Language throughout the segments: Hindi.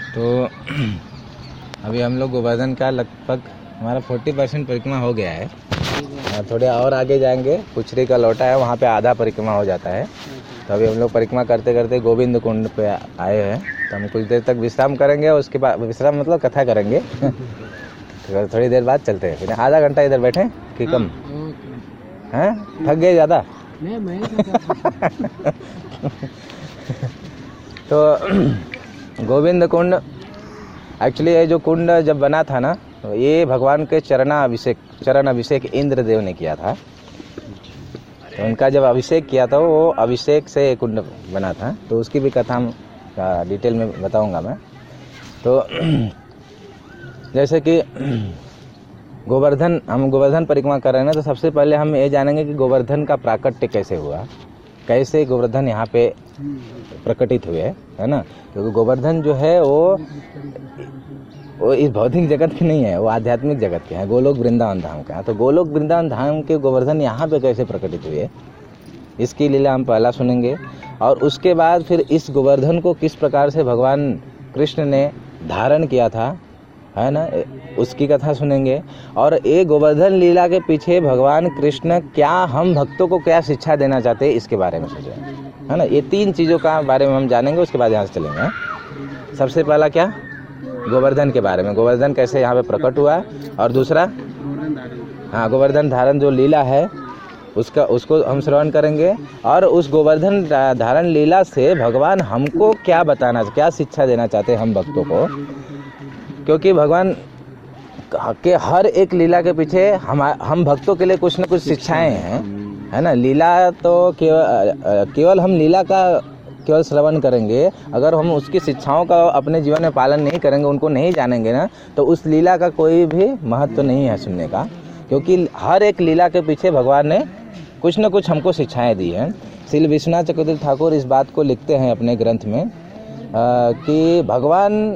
तो अभी हम लोग गोवर्धन का लगभग हमारा 40% परिक्रमा हो गया है। थोड़े और आगे जाएंगे, पुछरी का लौटा है, वहाँ पे आधा परिक्रमा हो जाता है। तो अभी हम लोग परिक्रमा करते करते गोविंद कुंड पे आए हैं। तो हम कुछ देर तक विश्राम करेंगे और उसके बाद विश्राम मतलब कथा करेंगे। तो थोड़ी देर बाद चलते हैं। फिर आधा घंटा इधर बैठे कि कम हैं? थक गए ज़्यादा? तो गोविंद कुंड एक्चुअली ये जो कुंड जब बना था ना, तो ये भगवान के चरण अभिषेक इंद्र देव ने किया था। तो उनका जब अभिषेक किया था, वो अभिषेक से ये कुंड बना था। तो उसकी भी कथा डिटेल में बताऊंगा मैं। तो जैसे कि हम गोवर्धन परिक्रमा कर रहे हैं ना, तो सबसे पहले हम ये जानेंगे कि गोवर्धन का प्राकट्य कैसे हुआ, कैसे गोवर्धन यहाँ पे प्रकटित हुए, है ना। क्योंकि गोवर्धन जो है वो इस भौतिक जगत के नहीं है, वो आध्यात्मिक जगत के हैं, गोलोक वृंदावन धाम का है। तो गोलोक वृंदावन धाम के गोवर्धन यहाँ पे कैसे प्रकटित हुए, इसकी लीला हम पहला सुनेंगे। और उसके बाद फिर इस गोवर्धन को किस प्रकार से भगवान कृष्ण ने धारण किया था, है ना, उसकी कथा सुनेंगे। और ये गोवर्धन लीला के पीछे भगवान कृष्ण क्या हम भक्तों को क्या शिक्षा देना चाहते हैं, इसके बारे में सोचें, है ना। ये 3 चीज़ों का बारे में हम जानेंगे, उसके बाद यहाँ से चलेंगे। सबसे पहला क्या, गोवर्धन के बारे में, गोवर्धन कैसे यहाँ पे प्रकट हुआ। और दूसरा गोवर्धन धारण जो लीला है उसको हम श्रवण करेंगे। और उस गोवर्धन धारण लीला से भगवान हमको क्या क्या शिक्षा देना चाहते हैं हम भक्तों को। क्योंकि भगवान के हर एक लीला के पीछे हम भक्तों के लिए कुछ न कुछ शिक्षाएं हैं, है ना। लीला तो केवल हम लीला का केवल श्रवण करेंगे, अगर हम उसकी शिक्षाओं का अपने जीवन में पालन नहीं करेंगे, उनको नहीं जानेंगे ना, तो उस लीला का कोई भी महत्व नहीं है सुनने का। क्योंकि हर एक लीला के पीछे भगवान ने कुछ न कुछ हमको शिक्षाएं दी हैं। श्री विश्वनाथ चक्रवर्ती ठाकुर इस बात को लिखते हैं अपने ग्रंथ में कि भगवान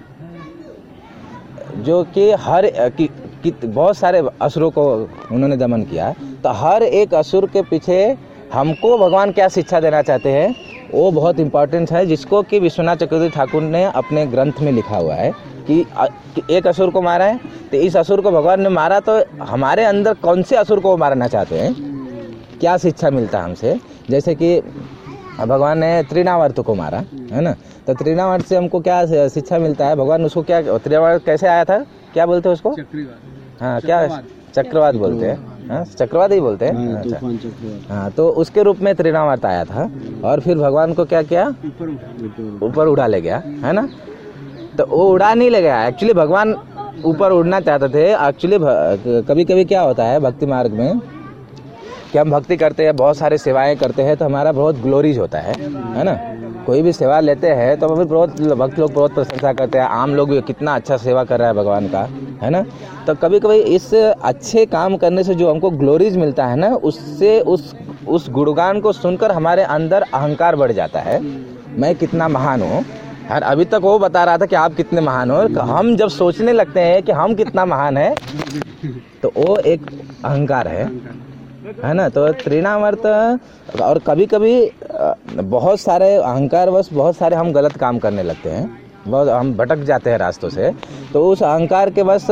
जो कि बहुत सारे असुरों को उन्होंने दमन किया, तो हर एक असुर के पीछे हमको भगवान क्या शिक्षा देना चाहते हैं, वो बहुत इम्पोर्टेंट है, जिसको कि विश्वनाथ चक्रवर्ती ठाकुर ने अपने ग्रंथ में लिखा हुआ है कि एक असुर को मारा है, तो इस असुर को भगवान ने मारा, तो हमारे अंदर कौन से असुर को मारना चाहते हैं, क्या शिक्षा मिलता है हमसे। जैसे कि भगवान ने तृणावर्त को मारा, है ना, तो तृणावर्त से हमको क्या शिक्षा मिलता है, भगवान उसको क्या, तृणावर्त कैसे आया था, क्या बोलते हैं उसको, हाँ क्या चक्रवात बोलते हैं, हाँ चक्रवात ही बोलते हैं, अच्छा हाँ। तो उसके रूप में तृणावर्त आया था और फिर भगवान को क्या किया, ऊपर उड़ा ले गया, है ना। तो वो उड़ा नहीं ले गया, एक्चुअली भगवान ऊपर उड़ना चाहते थे। एक्चुअली कभी कभी क्या होता है भक्ति मार्ग में कि हम भक्ति करते हैं, बहुत सारे सेवाएं करते हैं, तो हमारा बहुत ग्लोरीज होता है ना। कोई भी सेवा लेते हैं तो हमें बहुत भक्त लोग बहुत प्रशंसा करते हैं, आम लोग भी कितना अच्छा सेवा कर रहा है भगवान का, है ना। तो कभी कभी इस अच्छे काम करने से जो हमको ग्लोरीज मिलता है ना, उससे उस गुणगान को सुनकर हमारे अंदर अहंकार बढ़ जाता है, मैं कितना महान हूँ। यार अभी तक वो बता रहा था कि आप कितने महान हो, हम जब सोचने लगते हैं कि हम कितना महान है, तो वो एक अहंकार है ना। तो तृणावर्त, और कभी कभी बहुत सारे अहंकार बस बहुत सारे हम गलत काम करने लगते हैं, बहुत हम भटक जाते हैं रास्तों से। तो उस अहंकार के बस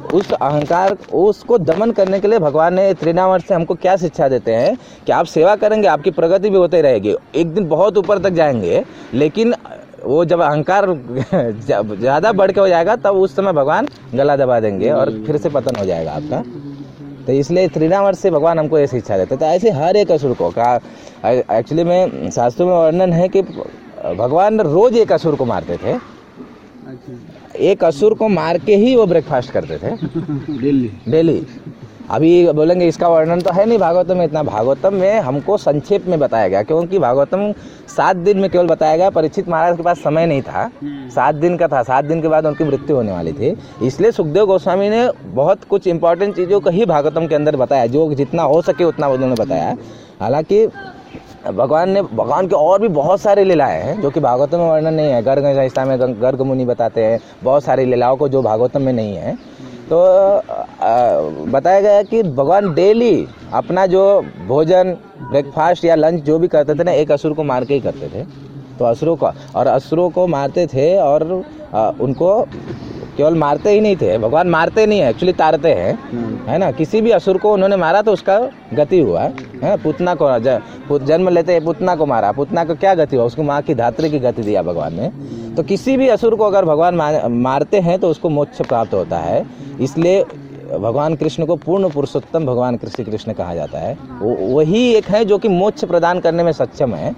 उसको दमन करने के लिए भगवान ने तृणावर्त से हमको क्या शिक्षा देते हैं कि आप सेवा करेंगे, आपकी प्रगति भी होती रहेगी, एक दिन बहुत ऊपर तक जाएंगे, लेकिन वो जब अहंकार ज़्यादा बढ़ के हो जाएगा, तब उस समय भगवान गला दबा देंगे और फिर से पतन हो जाएगा आपका। तो इसलिए तृणावर्त से भगवान हमको ये शिक्षा देते। तो ऐसे हर एक असुर को का एक्चुअली में शास्त्रों में वर्णन है कि भगवान रोज एक असुर को मारते थे, एक असुर को मार के ही वो ब्रेकफास्ट करते थे डेली। अभी बोलेंगे इसका वर्णन तो है नहीं भागवतम में इतना, भागवतम में हमको संक्षेप में बताया गया, क्योंकि भागवतम 7 दिन में केवल बताया गया। परीक्षित महाराज के पास समय नहीं था, 7 दिन का था, 7 दिन के बाद उनकी मृत्यु होने वाली थी, इसलिए सुखदेव गोस्वामी ने बहुत कुछ इंपॉर्टेंट चीज़ों को ही भागवतम के अंदर बताया, जो जितना हो सके उतना उन्होंने बताया। हालांकि भगवान के और भी बहुत सारे लीलाएं हैं जो कि भागवतम में वर्णन नहीं है। गर्ग संहिता में गर्ग मुनि बताते हैं बहुत सारी लीलाओं को जो भागवतम में नहीं है। तो बताया गया कि भगवान डेली अपना जो भोजन, ब्रेकफास्ट या लंच जो भी करते थे ना, एक असुर को मार के ही करते थे। तो असुरों को मारते थे और उनको केवल मारते ही नहीं थे, भगवान मारते नहीं है, एक्चुअली तारते हैं, है ना। किसी भी असुर को उन्होंने मारा तो उसका गति हुआ है। पुतना को जन्म लेते हैं, पुतना को मारा, पुतना को क्या गति हुआ, उसको माँ की धात्री की गति दिया भगवान ने। तो किसी भी असुर को अगर भगवान मारते हैं तो उसको मोक्ष प्राप्त होता है। इसलिए भगवान कृष्ण को पूर्ण पुरुषोत्तम भगवान श्री कृष्ण कहा जाता है। वही एक है जो कि मोक्ष प्रदान करने में सक्षम है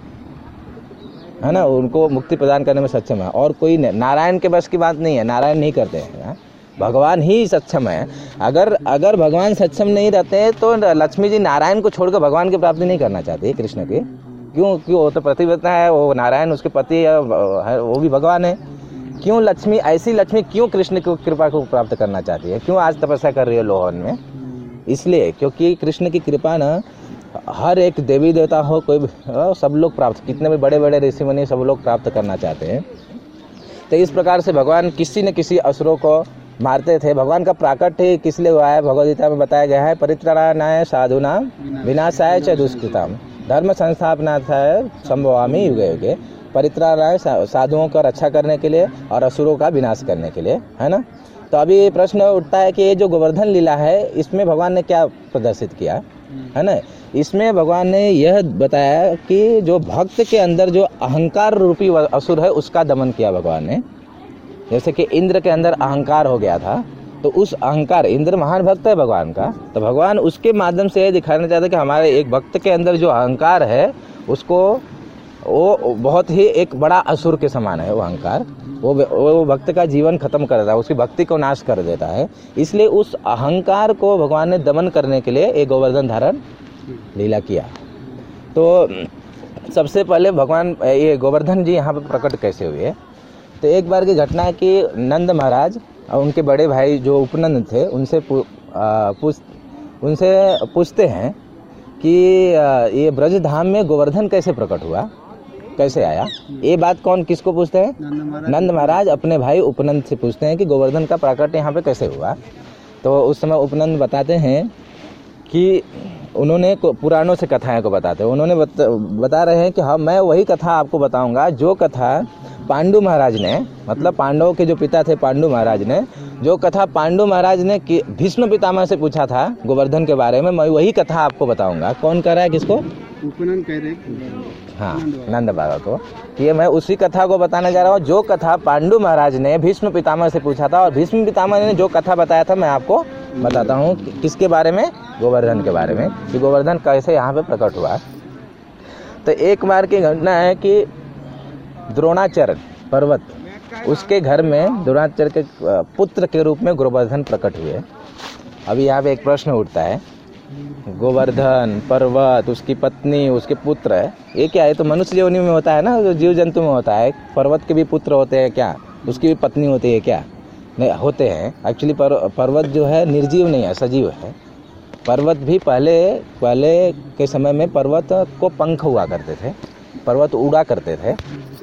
ना, उनको मुक्ति प्रदान करने में सक्षम है। और कोई नारायण के बस की बात नहीं है, नारायण नहीं करते हैं, भगवान ही सक्षम है। अगर भगवान सक्षम नहीं रहते हैं तो लक्ष्मी जी नारायण को छोड़कर भगवान की प्राप्ति नहीं करना चाहती कृष्ण की। क्यों? वो तो पतिव्रता है, वो नारायण उसके पति है, वो भी भगवान है। क्यों लक्ष्मी, ऐसी लक्ष्मी क्यों कृष्ण की कृपा को प्राप्त करना चाहती है? क्यों आज तपस्या कर रही है लोहन में? इसलिए क्योंकि कृष्ण की कृपा ना हर एक देवी देवता हो, कोई सब लोग प्राप्त, कितने भी बड़े बड़े ऋषि मुनि सब लोग प्राप्त करना चाहते हैं। तो इस प्रकार से भगवान किसी न किसी असुरों को मारते थे। भगवान का प्राकट्य किस लिए हुआ है भगवद गीता में बताया गया है, परित्राणाय साधूनां विनाशाय च दुष्कृताम् धर्म संस्थापनार्थाय संभवामि युगे युगे। परित्राणाय साधुओं का रक्षा करने के लिए और असुरों का विनाश करने के लिए, है ना। तो अभी प्रश्न उठता है कि ये जो गोवर्धन लीला है इसमें भगवान ने क्या प्रदर्शित किया, है ना। इसमें भगवान ने यह बताया कि जो भक्त के अंदर जो अहंकार रूपी असुर है उसका दमन किया भगवान ने। जैसे कि इंद्र के अंदर अहंकार हो गया था, तो उस अहंकार, इंद्र महान भक्त है भगवान का, तो भगवान उसके माध्यम से ये दिखाना चाहते कि हमारे एक भक्त के अंदर जो अहंकार है उसको, वो बहुत ही एक बड़ा असुर के समान है। वो अहंकार वो भक्त का जीवन खत्म कर देता है, उसकी भक्ति को नाश कर देता है। इसलिए उस अहंकार को भगवान ने दमन करने के लिए एक गोवर्धन धारण लीला किया। तो सबसे पहले भगवान ये गोवर्धन जी यहाँ पे प्रकट कैसे हुए, तो एक बार की घटना है कि नंद महाराज और उनके बड़े भाई जो उपनंद थे उनसे पूछते हैं कि ये ब्रज धाम में गोवर्धन कैसे प्रकट हुआ, कैसे आया। ये बात कौन किसको पूछते हैं? नंद महाराज अपने भाई उपनंद से पूछते हैं कि गोवर्धन का प्राकट्य यहाँ पे कैसे हुआ। तो उस समय उपनंद बताते हैं कि उन्होंने पुराणों से कथाएं को बताते हैं। उन्होंने बता रहे हैं कि हाँ, मैं वही कथा आपको बताऊंगा जो कथा पांडु महाराज ने, मतलब पांडवों के जो पिता थे पांडु महाराज ने, जो कथा पांडु महाराज ने भीष्म पितामह से पूछा था गोवर्धन के बारे में, मैं वही कथा आपको बताऊंगा। कौन कह रहा है, किसको? उपनंद कह रहे, हाँ, नंद बाबा को, कि ये मैं उसी कथा को बताने जा रहा हूँ जो कथा पांडु महाराज ने भीष्म पितामह से पूछा था। और भीष्म पितामह ने जो कथा बताया था मैं आपको बताता हूँ किसके बारे में, गोवर्धन के बारे में, कि गोवर्धन कैसे यहाँ पे प्रकट हुआ। तो एक बार की घटना है कि द्रोणाचार्य पर्वत, उसके घर में द्रोणाचार्य के पुत्र के रूप में गोवर्धन प्रकट हुए। अभी यहाँ पे एक प्रश्न उठता है, गोवर्धन पर्वत, उसकी पत्नी, उसके पुत्र है, ये क्या है? तो मनुष्य योनि में होता है ना, जीव जंतु में होता है। पर्वत के भी पुत्र होते हैं क्या? उसकी भी पत्नी होती है क्या? नहीं, होते हैं। एक्चुअली पर्वत जो है निर्जीव नहीं है, सजीव है। पर्वत भी पहले के समय में पर्वत को पंख हुआ करते थे, पर्वत उड़ा करते थे।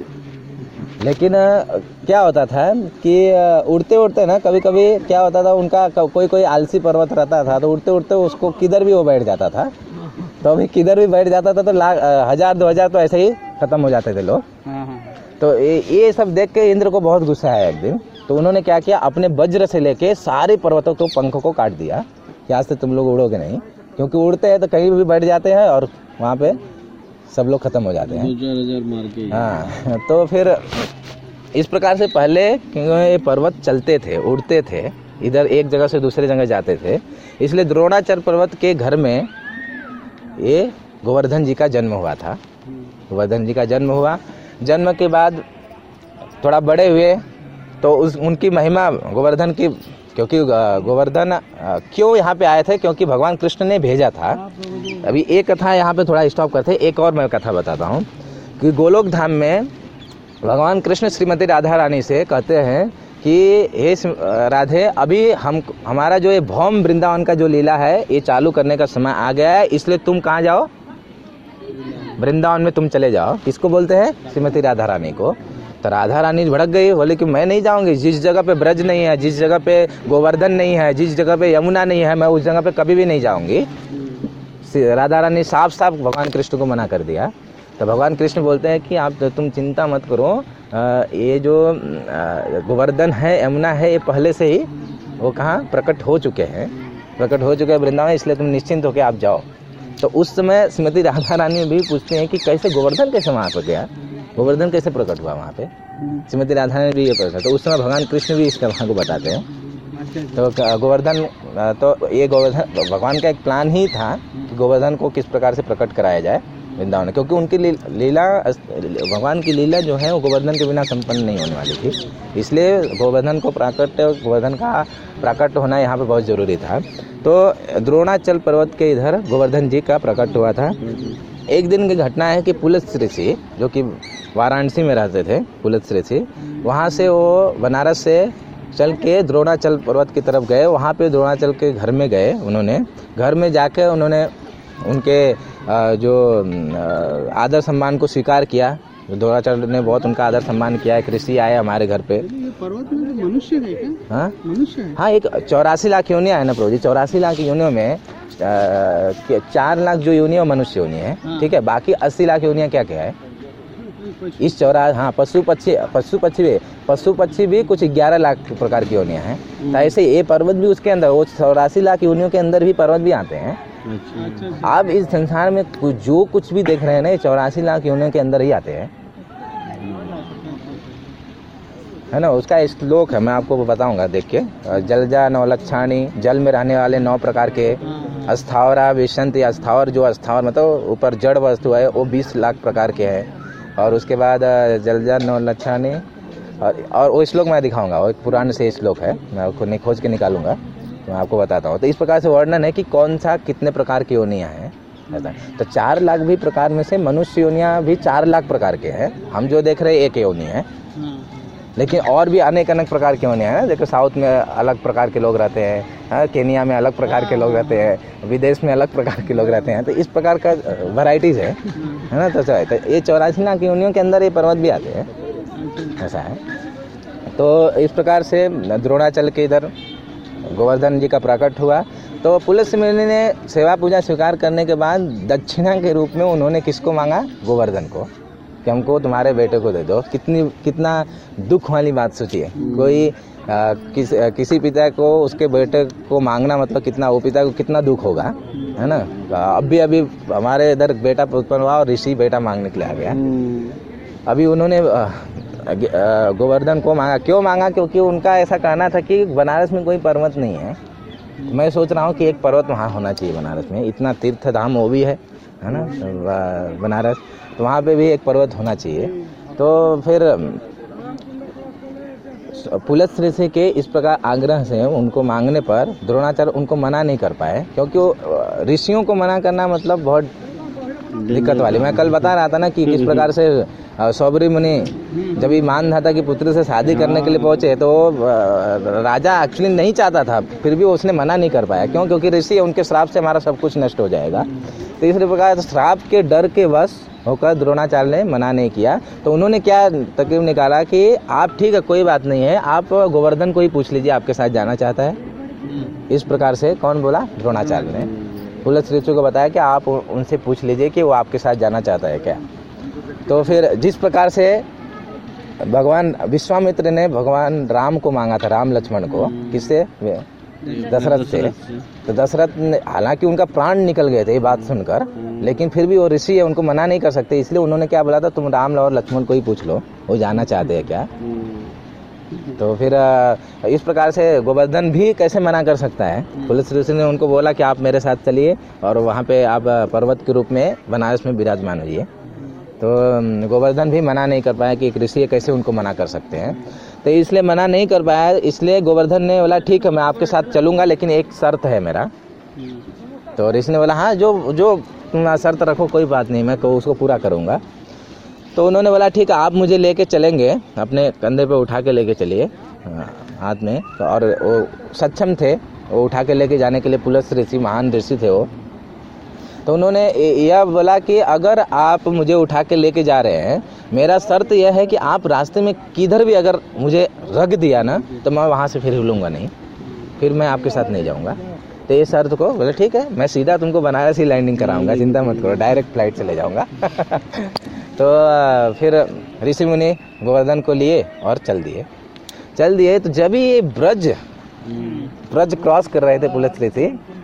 लेकिन क्या होता था कि उड़ते उड़ते ना कभी कभी क्या होता था, उनका कोई आलसी पर्वत रहता था, तो उड़ते उड़ते उसको किधर भी वो बैठ जाता था। तो अभी किधर भी बैठ जाता था तो 1000-2000 तो ऐसे ही खत्म हो जाते थे लोग। तो ये सब देख के इंद्र को बहुत गुस्सा आया एक दिन। तो उन्होंने क्या किया, अपने वज्र से लेके सारे पर्वतों को पंखों को काट दिया कि आज से तुम लोग उड़ोगे नहीं, क्योंकि उड़ते हैं तो कहीं भी बैठ जाते हैं और वहाँ पे सब लोग खत्म हो जाते हैं। 2000 मार के। हाँ, तो फिर इस प्रकार से पहले ये पर्वत चलते थे, उड़ते थे, इधर एक जगह से दूसरे जगह जाते थे। इसलिए द्रोणाचार्य पर्वत के घर में ये गोवर्धन जी का जन्म हुआ था। गोवर्धन जी का जन्म हुआ, जन्म के बाद थोड़ा बड़े हुए तो उनकी महिमा गोवर्धन की, क्योंकि गोवर्धन क्यों यहाँ पे आए थे, क्योंकि भगवान कृष्ण ने भेजा था। अभी एक कथा यहाँ पे थोड़ा स्टॉप करते, एक और मैं कथा बताता हूँ कि गोलोक धाम में भगवान कृष्ण श्रीमती राधा रानी से कहते हैं कि हे राधे, अभी हमारा जो ये भौम वृंदावन का जो लीला है ये चालू करने का समय आ गया है, इसलिए तुम कहाँ जाओ, वृंदावन में तुम चले जाओ। किसको बोलते हैं? श्रीमती राधा रानी को। तो राधा रानी भड़क गई, बोले कि मैं नहीं जाऊंगी, जिस जगह पे ब्रज नहीं है, जिस जगह पे गोवर्धन नहीं है, जिस जगह पे यमुना नहीं है, मैं उस जगह पे कभी भी नहीं जाऊंगी। राधा रानी साफ साफ भगवान कृष्ण को मना कर दिया। तो भगवान कृष्ण बोलते हैं कि तुम चिंता मत करो, ये जो गोवर्धन है, यमुना है, ये पहले से ही वो कहाँ प्रकट हो चुके हैं वृंदावन, इसलिए तुम निश्चिंत होकर आप जाओ। तो उस समय श्रीमती राधा रानी भी पूछते हैं कि कैसे गोवर्धन कैसे वहाँ पर गया, गोवर्धन कैसे प्रकट हुआ वहाँ पे। श्रीमती राधा रानी भी ये प्रश्न, तो उस समय भगवान कृष्ण भी इसका वहाँ को बताते हैं। तो गोवर्धन, तो ये गोवर्धन भगवान का एक प्लान ही था कि गोवर्धन को किस प्रकार से प्रकट कराया जाए वृंदावन, क्योंकि उनकी लीला, भगवान की लीला जो है वो गोवर्धन के बिना संपन्न नहीं होने वाली थी, इसलिए गोवर्धन का प्राकट होना यहाँ पे बहुत जरूरी था। तो द्रोणाचल पर्वत के इधर गोवर्धन जी का प्रकट हुआ था। एक दिन की घटना है कि पुलत्स्य ऋषि, जो कि वाराणसी में रहते थे, पुलत्स्य ऋषि, वहाँ से वो बनारस से चल के द्रोणाचल पर्वत की तरफ गए। वहाँ पे द्रोणाचल के घर में गए, उन्होंने घर में जाके उन्होंने उनके जो आदर सम्मान को स्वीकार किया। द्रोणाचार्य ने बहुत उनका आदर सम्मान किया। एक ऋषि आए हमारे घर पे। ये पर्वत में तो मनुष्य है क्या? हाँ मनुष्य है। हाँ, एक 84 लाख योनियां है ना प्रभु जी, 84 लाख योनियों में 4 लाख जो योनि है मनुष्य योनि है, ठीक है। बाकी 80 लाख योनियां क्या क्या है इस 84। हाँ, पशु पक्षी भी कुछ 11 लाख प्रकार की योनियां हैं। तो ऐसे ये पर्वत भी उसके अंदर, वो 84 लाख योनियों के अंदर भी पर्वत भी आते हैं। अच्छा। आप इस संसार में जो कुछ भी देख रहे हैं ना, 84 लाख योनियों के अंदर ही आते हैं, है ना। उसका श्लोक है, मैं आपको बताऊंगा देख के। जलजा 9 लक्षाणी, जल में रहने वाले 9 प्रकार के। अस्थावरा विशंति, अस्थावर जो अस्थावर मतलब ऊपर जड़ वस्तु है वो 20 लाख प्रकार के हैं। और उसके बाद जलजा 9 लक्षाणी, और वो श्लोक मैं दिखाऊंगा, वो एक पुराण से श्लोक है, मैं उसको खोज के निकालूंगा तो मैं आपको बताता हूँ। तो इस प्रकार से वर्णन है कि कौन सा कितने प्रकार की योनियाँ हैं ऐसा। तो 4 लाख भी प्रकार में से मनुष्य योनियाँ भी 4 लाख प्रकार के हैं। हम जो देख रहे हैं एक योनि है, लेकिन और भी अनेक प्रकार की योनियाँ हैं। देखो साउथ में अलग प्रकार के लोग रहते हैं, केनिया में अलग प्रकार के लोग रहते हैं, विदेश में अलग प्रकार के लोग रहते हैं। तो इस प्रकार का वैरायटीज है ना। तो ये 84 लाख योनियों के अंदर ये पर्वत भी आते हैं, ऐसा है। तो इस प्रकार से द्रोणाचल के इधर गोवर्धन जी का प्रकट हुआ। तो पुलत्स्य मुनि ने सेवा पूजा स्वीकार करने के बाद दक्षिणा के रूप में उन्होंने किसको मांगा? गोवर्धन को, कि हमको तुम्हारे बेटे को दे दो। कितना दुख वाली बात सोचिए। कोई किसी पिता को उसके बेटे को मांगना मतलब कितना, वो पिता को कितना दुख होगा, है ना। अभी हमारे इधर बेटा उत्पन्न हुआ और ऋषि बेटा मांगने के लिए आ गया। अभी उन्होंने गोवर्धन को मांगा। क्यों मांगा? क्योंकि उनका ऐसा कहना था कि बनारस में कोई पर्वत नहीं है। मैं सोच रहा हूँ कि एक पर्वत वहाँ होना चाहिए बनारस में, इतना तीर्थ धाम वो भी है ना बनारस, तो वहाँ पे भी एक पर्वत होना चाहिए। तो फिर पुलत्स्य ऋषि के इस प्रकार आग्रह से उनको मांगने पर द्रोणाचार्य उनको मना नहीं कर पाए, क्योंकि ऋषियों को मना करना मतलब बहुत दिक्कत वाली। मैं कल बता रहा था ना कि किस प्रकार से सौबरी मुनि जब ये मान रहा था कि पुत्र से शादी करने के लिए पहुंचे, तो राजा एक्चुअली नहीं चाहता था, फिर भी उसने मना नहीं कर पाया। क्यों? क्योंकि ऋषि उनके श्राप से हमारा सब कुछ नष्ट हो जाएगा। तो इस प्रकार श्राप के डर के वश होकर द्रोणाचार्य ने मना नहीं किया। तो उन्होंने क्या तकरीब निकाला कि आप ठीक है, कोई बात नहीं है, आप गोवर्धन को ही पूछ लीजिए, आपके साथ जाना चाहता है। इस प्रकार से कौन बोला? द्रोणाचार्य ने पुलत्स्य ऋषि को बताया कि आप उनसे पूछ लीजिए कि वो आपके साथ जाना चाहता है क्या। तो फिर जिस प्रकार से भगवान विश्वामित्र ने भगवान राम को मांगा था, राम लक्ष्मण को, किससे? दशरथ से। तो दशरथ ने, हालांकि उनका प्राण निकल गए थे ये बात सुनकर, लेकिन फिर भी वो ऋषि है, उनको मना नहीं कर सकते, इसलिए उन्होंने क्या बोला था, तुम राम और लक्ष्मण को ही पूछ लो, वो जाना चाहते हैं क्या। तो फिर इस प्रकार से गोवर्धन भी कैसे मना कर सकता है। पुलत्स्य ऋषि ने उनको बोला कि आप मेरे साथ चलिए और वहाँ पे आप पर्वत के रूप में बनारस में विराजमान होइए। तो गोवर्धन भी मना नहीं कर पाया कि एक ऋषि कैसे उनको मना कर सकते हैं। तो इसलिए मना नहीं कर पाया, इसलिए गोवर्धन ने बोला ठीक है मैं आपके साथ चलूंगा, लेकिन एक शर्त है मेरा। तो ऋषि ने बोला हाँ, जो तुम शर्त रखो कोई बात नहीं, मैं उसको पूरा करूंगा। तो उन्होंने बोला ठीक है, आप मुझे लेके चलेंगे, अपने कंधे पे उठा के लेके चलिए हाथ में। और वो सक्षम थे वो उठा के लेके जाने के लिए, पुलत्स्य ऋषि महान ऋषि थे वो। तो उन्होंने यह बोला कि अगर आप मुझे उठा के लेके जा रहे हैं, मेरा शर्त यह है कि आप रास्ते में किधर भी अगर मुझे रख दिया ना, तो मैं वहाँ से फिर हिलूंगा नहीं, फिर मैं आपके साथ नहीं जाऊँगा। तो ये शर्त को बोले ठीक है, मैं सीधा तुमको बनारस ही लैंडिंग कराऊंगा, चिंता मत करो, डायरेक्ट फ्लाइट से ले जाऊँगा। तो फिर ऋषि मुनि गोवर्धन को लिए और चल दिए। तो जब ये ब्रज क्रॉस कर रहे थे पुलस्त्य ऋषि,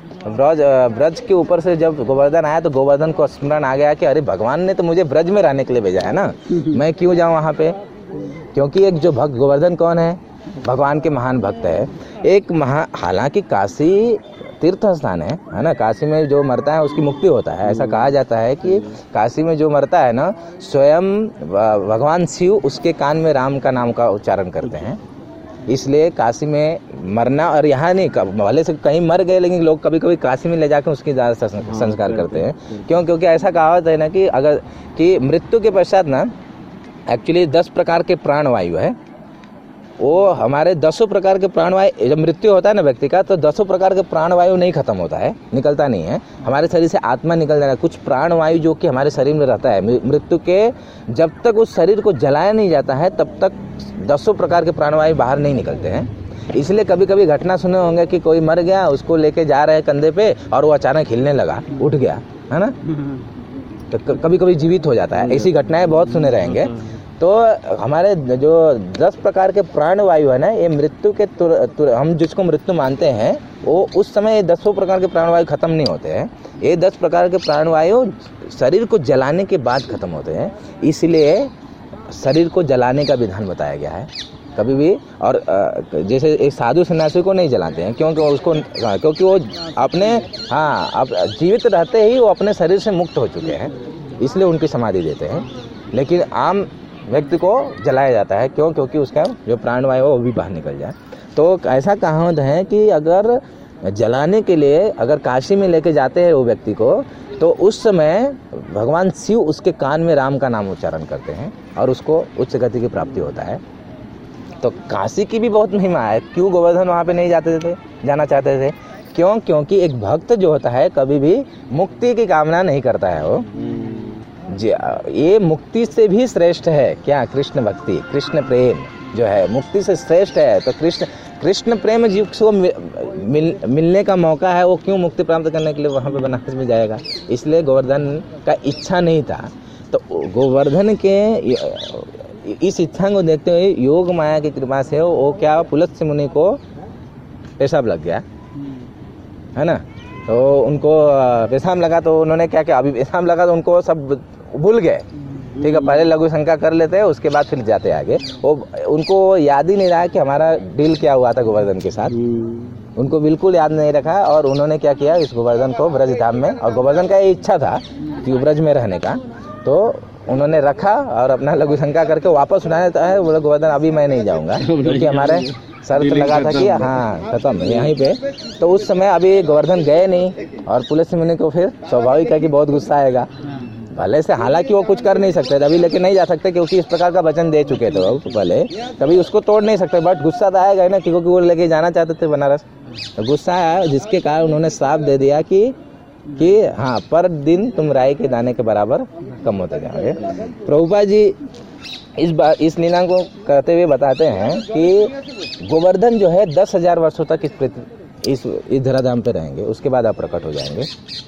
ब्रज के ऊपर से जब गोवर्धन आया तो गोवर्धन को स्मरण आ गया कि अरे भगवान ने तो मुझे ब्रज में रहने के लिए भेजा है ना, मैं क्यों जाऊं वहां पे। क्योंकि एक जो भक्त, गोवर्धन कौन है, भगवान के महान भक्त है। एक हालांकि काशी तीर्थ स्थान है ना, काशी में जो मरता है उसकी मुक्ति होता है। ऐसा कहा जाता है कि काशी में जो मरता है ना, स्वयं भगवान शिव उसके कान में राम का नाम का उच्चारण करते हैं। इसलिए काशी में मरना, और यहाँ नहीं, भले से कहीं मर गए लेकिन लोग कभी कभी काशी में ले जाकर उसकी ज़्यादा संस्कार करते हैं। क्योंकि ऐसा कहावत है ना कि मृत्यु के पश्चात ना एक्चुअली 10 प्रकार के प्राणवायु है। वो हमारे 10 प्रकार के प्राणवायु, जब मृत्यु होता है ना व्यक्ति का, तो 10 प्रकार के प्राणवायु नहीं खत्म होता है, निकलता नहीं है हमारे शरीर से, आत्मा निकल जाता है। कुछ प्राणवायु जो कि हमारे शरीर में रहता है, मृत्यु के जब तक उस शरीर को जलाया नहीं जाता है तब तक 10 प्रकार के प्राणवायु बाहर नहीं निकलते हैं। इसलिए कभी कभी घटना सुने होंगे कि कोई मर गया, उसको लेके जा रहे हैं कंधे पे और वो अचानक हिलने लगा, उठ गया, है ना, तो कभी कभी जीवित हो जाता है। ऐसी घटनाएं बहुत सुने रहेंगे। तो हमारे जो 10 प्रकार के प्राणवायु है ना, ये मृत्यु के हम जिसको मृत्यु मानते हैं, वो उस समय 10 प्रकार के प्राणवायु खत्म नहीं होते हैं। ये 10 प्रकार के प्राणवायु शरीर को जलाने के बाद खत्म होते हैं। इसलिए शरीर को जलाने का विधान बताया गया है कभी भी। और जैसे एक साधु सन्यासी को नहीं जलाते हैं, क्योंकि वो अपने जीवित रहते ही वो अपने शरीर से मुक्त हो चुके हैं, इसलिए उनकी समाधि देते हैं। लेकिन आम व्यक्ति को जलाया जाता है, क्योंकि उसका जो प्राणवायु है वो भी बाहर निकल जाए। तो ऐसा कहावत है कि अगर जलाने के लिए अगर काशी में लेके जाते हैं वो व्यक्ति को, तो उस समय भगवान शिव उसके कान में राम का नाम उच्चारण करते हैं और उसको उच्च गति की प्राप्ति होता है। तो काशी की भी बहुत महिमा है। क्यों गोवर्धन वहाँ पे नहीं जाना चाहते थे? क्योंकि एक भक्त जो होता है कभी भी मुक्ति की कामना नहीं करता है। वो ये मुक्ति से भी श्रेष्ठ है क्या? कृष्ण भक्ति, कृष्ण प्रेम जो है मुक्ति से श्रेष्ठ है। तो कृष्ण प्रेम जिसको मिलने का मौका है, वो क्यों मुक्ति प्राप्त करने के लिए वहाँ पे बनारस में जाएगा? इसलिए गोवर्धन का इच्छा नहीं था। तो गोवर्धन के इस इच्छा को देखते हुए योग माया की कृपा से वो क्या, पुलस्त्य मुनि को पेशाब लग गया, है ना। तो उनको पेशाब लगा तो उन्होंने क्या किया, अभी पेशाब लगा तो उनको सब भूल गए। ठीक है, पहले लघु शंका कर लेते हैं, उसके बाद फिर जाते आगे। वो उनको याद ही नहीं रहा कि हमारा डील क्या हुआ था गोवर्धन के साथ, उनको बिल्कुल याद नहीं रखा। और उन्होंने क्या किया, इस गोवर्धन को ब्रज धाम में, और गोवर्धन का ये इच्छा था कि ब्रज में रहने का, तो उन्होंने रखा और अपना लघु शंका करके वापस उठाया है। बोले गोवर्धन अभी मैं नहीं जाऊंगा, क्योंकि हमारे शर्त लगा था कि खत्म यहीं पे। तो उस समय अभी गोवर्धन गए नहीं, और पुलस्त्य मुनि को फिर स्वाभाविक है कि बहुत गुस्सा आएगा। भले से हालांकि वो कुछ कर नहीं सकते थे, अभी लेके नहीं जा सकते, क्योंकि इस प्रकार का वचन दे चुके थे वो पहले, कभी उसको तोड़ नहीं सकते। बट गुस्सा तो आएगा ना, क्योंकि वो लेके जाना चाहते थे बनारस। तो गुस्सा आया, जिसके कारण उन्होंने श्राप दे दिया कि पर दिन तुम राई के दाने के बराबर कम होते जाओगे। प्रभुपाद जी इस लीला को कहते हुए बताते हैं कि गोवर्धन जो है 10,000 वर्षों तक इस धराधाम पे रहेंगे, उसके बाद आप प्रकट हो जाएंगे।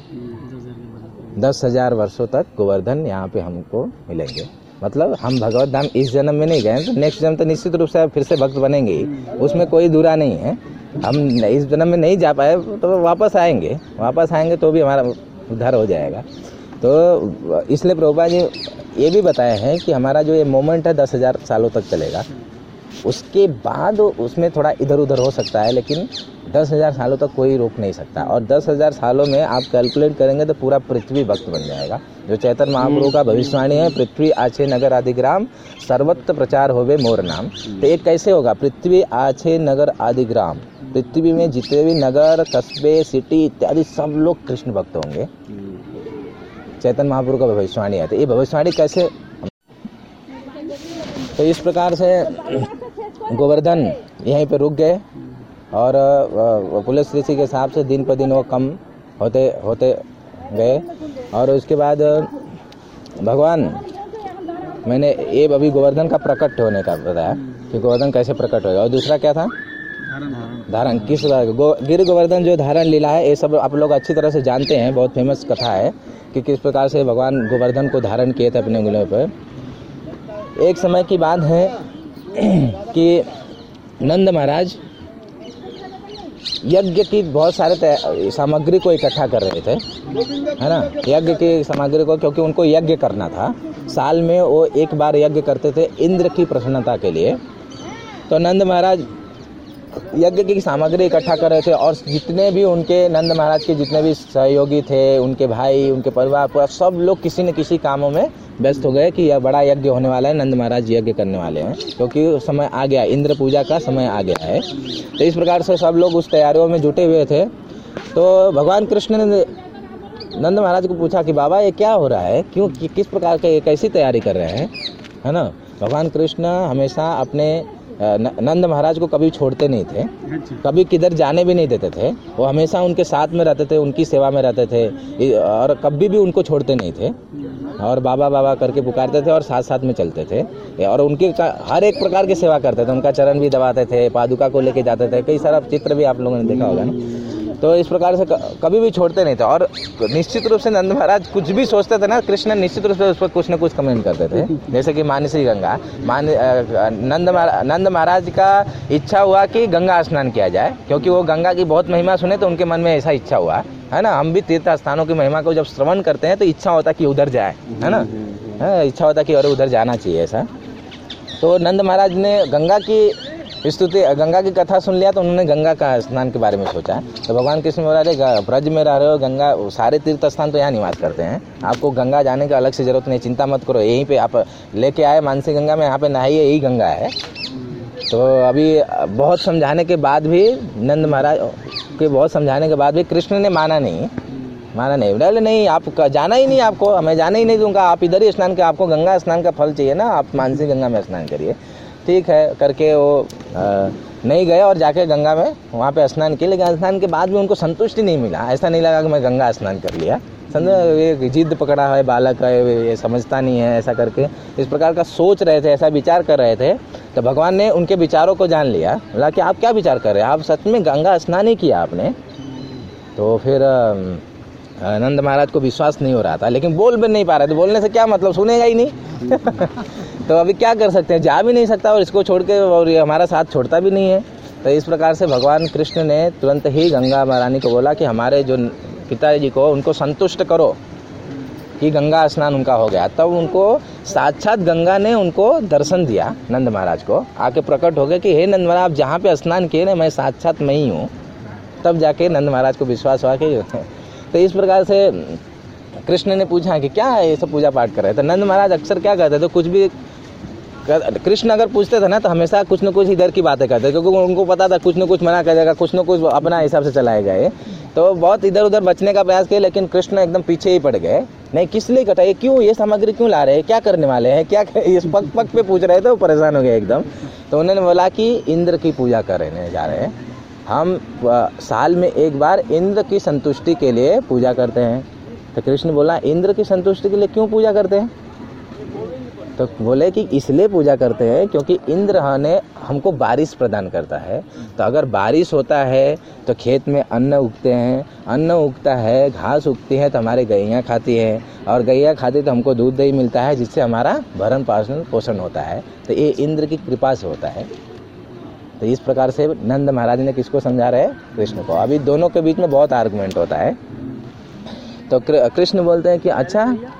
10,000 वर्षों तक गोवर्धन यहाँ पे हमको मिलेंगे। मतलब हम भगवत धाम इस जन्म में नहीं गए तो नेक्स्ट जन्म तो निश्चित रूप से फिर से भक्त बनेंगे ही, उसमें कोई दूरा नहीं है। हम इस जन्म में नहीं जा पाए तो वापस आएंगे तो भी हमारा उद्धार हो जाएगा। तो इसलिए प्रभुपाद जी ये भी बताए हैं कि हमारा जो ये मोमेंट है 10,000 सालों तक चलेगा, उसके बाद उसमें थोड़ा इधर उधर हो सकता है, लेकिन 10,000 सालों तक कोई रोक नहीं सकता। और 10,000 सालों में आप कैलकुलेट करेंगे तो पूरा पृथ्वी भक्त बन जाएगा। जो चैतन्य महाप्रभु का भविष्यवाणी है, पृथ्वी आछे नगर आदिग्राम सर्वत्र प्रचार होवे मोर नाम। तो ये कैसे होगा? पृथ्वी आछे नगर आदिग्राम, पृथ्वी में जितने भी नगर, कस्बे, सिटी इत्यादि सब लोग कृष्ण भक्त होंगे। चैतन्य महाप्रभु का भविष्यवाणी है। तो ये भविष्यवाणी कैसे? तो इस प्रकार से गोवर्धन यहीं पे रुक गए, और पुलस्त्य ऋषि के हिसाब से दिन पर दिन वो कम होते गए। और उसके बाद भगवान, मैंने ये अभी गोवर्धन का प्रकट होने का बताया कि गोवर्धन कैसे प्रकट होगा। और दूसरा क्या था? धारण। किस गिर गोवर्धन जो धारण लीला है, ये सब आप लोग अच्छी तरह से जानते हैं, बहुत फेमस कथा है कि किस प्रकार से भगवान गोवर्धन को धारण किए थे अपने उंगलियों पर। एक समय की बात है कि नंद महाराज यज्ञ की बहुत सारे सामग्री को इकट्ठा कर रहे थे, है ना, यज्ञ की सामग्री को, क्योंकि उनको यज्ञ करना था। साल में वो एक बार यज्ञ करते थे इंद्र की प्रसन्नता के लिए। तो नंद महाराज यज्ञ की सामग्री इकट्ठा कर रहे थे और जितने भी उनके नंद महाराज के जितने भी सहयोगी थे, उनके भाई, उनके परिवार, पूरा सब लोग किसी न किसी कामों में व्यस्त हो गए कि यह बड़ा यज्ञ होने वाला है, नंद महाराज यज्ञ करने वाले हैं, क्योंकि समय आ गया, इंद्र पूजा का समय आ गया है। तो इस प्रकार से सब लोग उस तैयारियों में जुटे हुए थे। तो भगवान कृष्ण ने नंद महाराज को पूछा कि बाबा ये क्या हो रहा है, क्यों, किस प्रकार के कैसी तैयारी कर रहे हैं, है ना। भगवान कृष्ण हमेशा अपने नंद महाराज को कभी छोड़ते नहीं थे, कभी किधर जाने भी नहीं देते थे। वो हमेशा उनके साथ में रहते थे, उनकी सेवा में रहते थे और कभी भी उनको छोड़ते नहीं थे और बाबा बाबा करके पुकारते थे और साथ साथ में चलते थे और उनकी हर एक प्रकार की सेवा करते थे। उनका चरण भी दबाते थे, पादुका को लेके जाते थे, कई सारा चित्र भी आप लोगों ने देखा होगा ना। तो इस प्रकार से कभी भी छोड़ते नहीं थे और निश्चित रूप से नंद महाराज कुछ भी सोचते थे ना, कृष्ण निश्चित रूप से उस पर कुछ न कुछ कमेंट करते थे। जैसे कि मानसी गंगा, नंद महाराज का इच्छा हुआ कि गंगा स्नान किया जाए, क्योंकि वो गंगा की बहुत महिमा सुने तो उनके मन में ऐसा इच्छा हुआ, है ना। हम भी तीर्थ स्थानों की महिमा को जब श्रवण करते हैं तो इच्छा होता है कि उधर जाए, है ना, इच्छा होता है कि और उधर जाना चाहिए ऐसा। तो नंद महाराज ने गंगा की स्तुति, गंगा की कथा सुन लिया तो उन्होंने गंगा का स्नान के बारे में सोचा। तो भगवान कृष्ण बोला, अरे ब्रज में रह रहे हो, गंगा, सारे तीर्थ स्थान तो यहाँ निवास करते हैं, आपको गंगा जाने का अलग से जरूरत नहीं, चिंता मत करो, यहीं पे आप लेके आए मानसी गंगा में, यहाँ पे नहाइए, यही गंगा है। तो अभी बहुत समझाने के बाद भी नंद महाराज के बहुत समझाने के बाद भी कृष्ण ने माना नहीं, बोले नहीं, आप जाना ही नहीं, आपको मैं जाने ही नहीं दूंगा, आप इधर ही स्नान कर, आपको गंगा स्नान का फल चाहिए ना, आप मानसी गंगा में स्नान करिए। ठीक है करके वो नहीं गए और जाके गंगा में वहाँ पे स्नान किए, लेकिन स्नान के बाद भी उनको संतुष्टि नहीं मिला। ऐसा नहीं लगा कि मैं गंगा स्नान कर लिया, ये जिद पकड़ा है, बालक है, ये समझता नहीं है, ऐसा करके इस प्रकार का सोच रहे थे, ऐसा विचार कर रहे थे। तो भगवान ने उनके विचारों को जान लिया, बोला कि आप क्या विचार कर रहे हैं, आप सच में गंगा स्नान ही किया आपने। तो फिर नंद महाराज को विश्वास नहीं हो रहा था, लेकिन बोल भी नहीं पा रहे थे, बोलने से क्या मतलब, सुनेगा ही नहीं। तो अभी क्या कर सकते हैं, जा भी नहीं सकता और इसको छोड़ के, और ये हमारा साथ छोड़ता भी नहीं है। तो इस प्रकार से भगवान कृष्ण ने तुरंत ही गंगा महारानी को बोला कि हमारे जो पिताजी को, उनको संतुष्ट करो कि गंगा स्नान उनका हो गया। तब उनको साक्षात गंगा ने उनको दर्शन दिया, नंद महाराज को आके प्रकट हो गए कि हे नंद महाराज, आप जहाँ पे स्नान किए ना, मैं साक्षात मैं ही हूँ। तब जाके नंद महाराज को विश्वास हुआ कि तो इस प्रकार से कृष्ण ने पूछा कि क्या है ये सब पूजा पाठ कर रहे थे। नंद महाराज अक्सर क्या करते थे, कुछ भी कृष्ण अगर पूछते थे ना तो हमेशा कुछ न कुछ इधर की बातें करते, क्योंकि उनको पता था कुछ न कुछ मना कर देगा, कुछ न कुछ अपना हिसाब से चलाए गए। तो बहुत इधर उधर बचने का प्रयास किया, लेकिन कृष्ण एकदम पीछे ही पड़ गए। नहीं, किस लिए कटा, ये क्यों, ये सामग्री क्यों ला रहे हैं, क्या करने वाले हैं, क्या इस पग पग पे पूछ रहे थे, वो परेशान हो गए एकदम। तो उन्होंने बोला कि इंद्र की पूजा करने जा रहे हैं हम, साल में एक बार इंद्र की संतुष्टि के लिए पूजा करते हैं। तो कृष्ण बोला, इंद्र की संतुष्टि के लिए क्यों पूजा करते हैं? तो बोले कि इसलिए पूजा करते हैं क्योंकि इंद्र ने हमको बारिश प्रदान करता है। तो अगर बारिश होता है तो खेत में अन्न उगते हैं, अन्न उगता है, घास उगती है तो हमारे गैया खाती है, और गैया खाती तो हमको दूध दही मिलता है, जिससे हमारा भरण पोषण होता है। तो ये इंद्र की कृपा से होता है। तो इस प्रकार से नंद महाराज ने किसको समझा रहे हैं? कृष्ण को। अभी दोनों के बीच में बहुत आर्गुमेंट होता है। तो कृष्ण बोलते हैं कि अच्छा,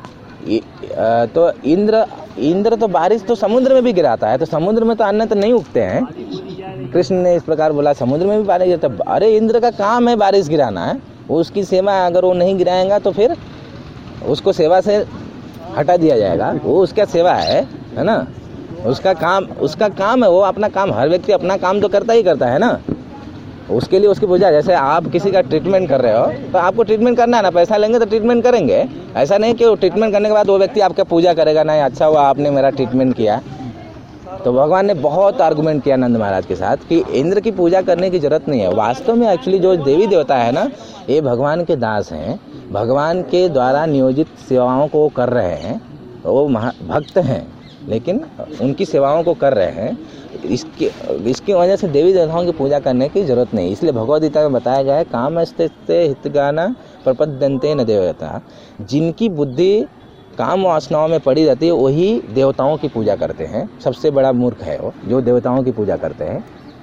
तो इंद्र तो बारिश तो समुद्र में भी गिराता है, तो समुद्र में तो अन्न तो नहीं उगते हैं। कृष्ण ने इस प्रकार बोला, समुद्र में भी बारिश गिरता। अरे इंद्र का काम है बारिश गिराना है, वो उसकी सेवा, अगर वो नहीं गिराएगा तो फिर उसको सेवा से हटा दिया जाएगा। वो उसका सेवा है ना, उसका काम है, वो अपना काम, हर व्यक्ति अपना काम तो करता ही करता है ना, उसके लिए उसकी पूजा। जैसे आप किसी का ट्रीटमेंट कर रहे हो तो आपको ट्रीटमेंट करना है ना, पैसा लेंगे तो ट्रीटमेंट करेंगे। ऐसा नहीं कि वो ट्रीटमेंट करने के बाद वो व्यक्ति आपका पूजा करेगा, नहीं अच्छा हुआ आपने मेरा ट्रीटमेंट किया। तो भगवान ने बहुत आर्गुमेंट किया नंद महाराज के साथ कि इंद्र की पूजा करने की जरूरत नहीं है। वास्तव में एक्चुअली जो देवी देवता है ना, ये भगवान के दास हैं, भगवान के द्वारा नियोजित सेवाओं को कर रहे हैं, वो भक्त हैं, लेकिन उनकी सेवाओं को कर रहे हैं। इसकी वजह से देवी देवताओं की पूजा करने की जरूरत नहीं। इसलिए भगवद गीता में बताया गया है, कामस्ते हितगाना प्रपद्यन्ते न देवता। जिनकी बुद्धि काम वासनाओं में पड़ी रहती है वही देवताओं की पूजा करते हैं। सबसे बड़ा मूर्ख है वो जो देवताओं की पूजा करते हैं।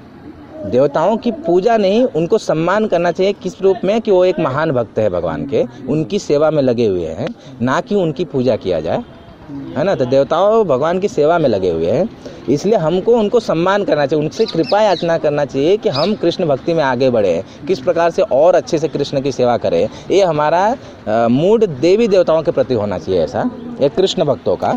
देवताओं की पूजा नहीं, उनको सम्मान करना चाहिए। किस रूप में? कि वो एक महान भक्त है भगवान के, उनकी सेवा में लगे हुए हैं, ना कि उनकी पूजा किया जाए, है ना। तो देवताओं भगवान की सेवा में लगे हुए हैं, इसलिए हमको उनको सम्मान करना चाहिए, उनसे कृपा याचना करना चाहिए कि हम कृष्ण भक्ति में आगे बढ़े, किस प्रकार से और अच्छे से कृष्ण की सेवा करें। ये हमारा मूड देवी देवताओं के प्रति होना चाहिए, ऐसा एक कृष्ण भक्तों का।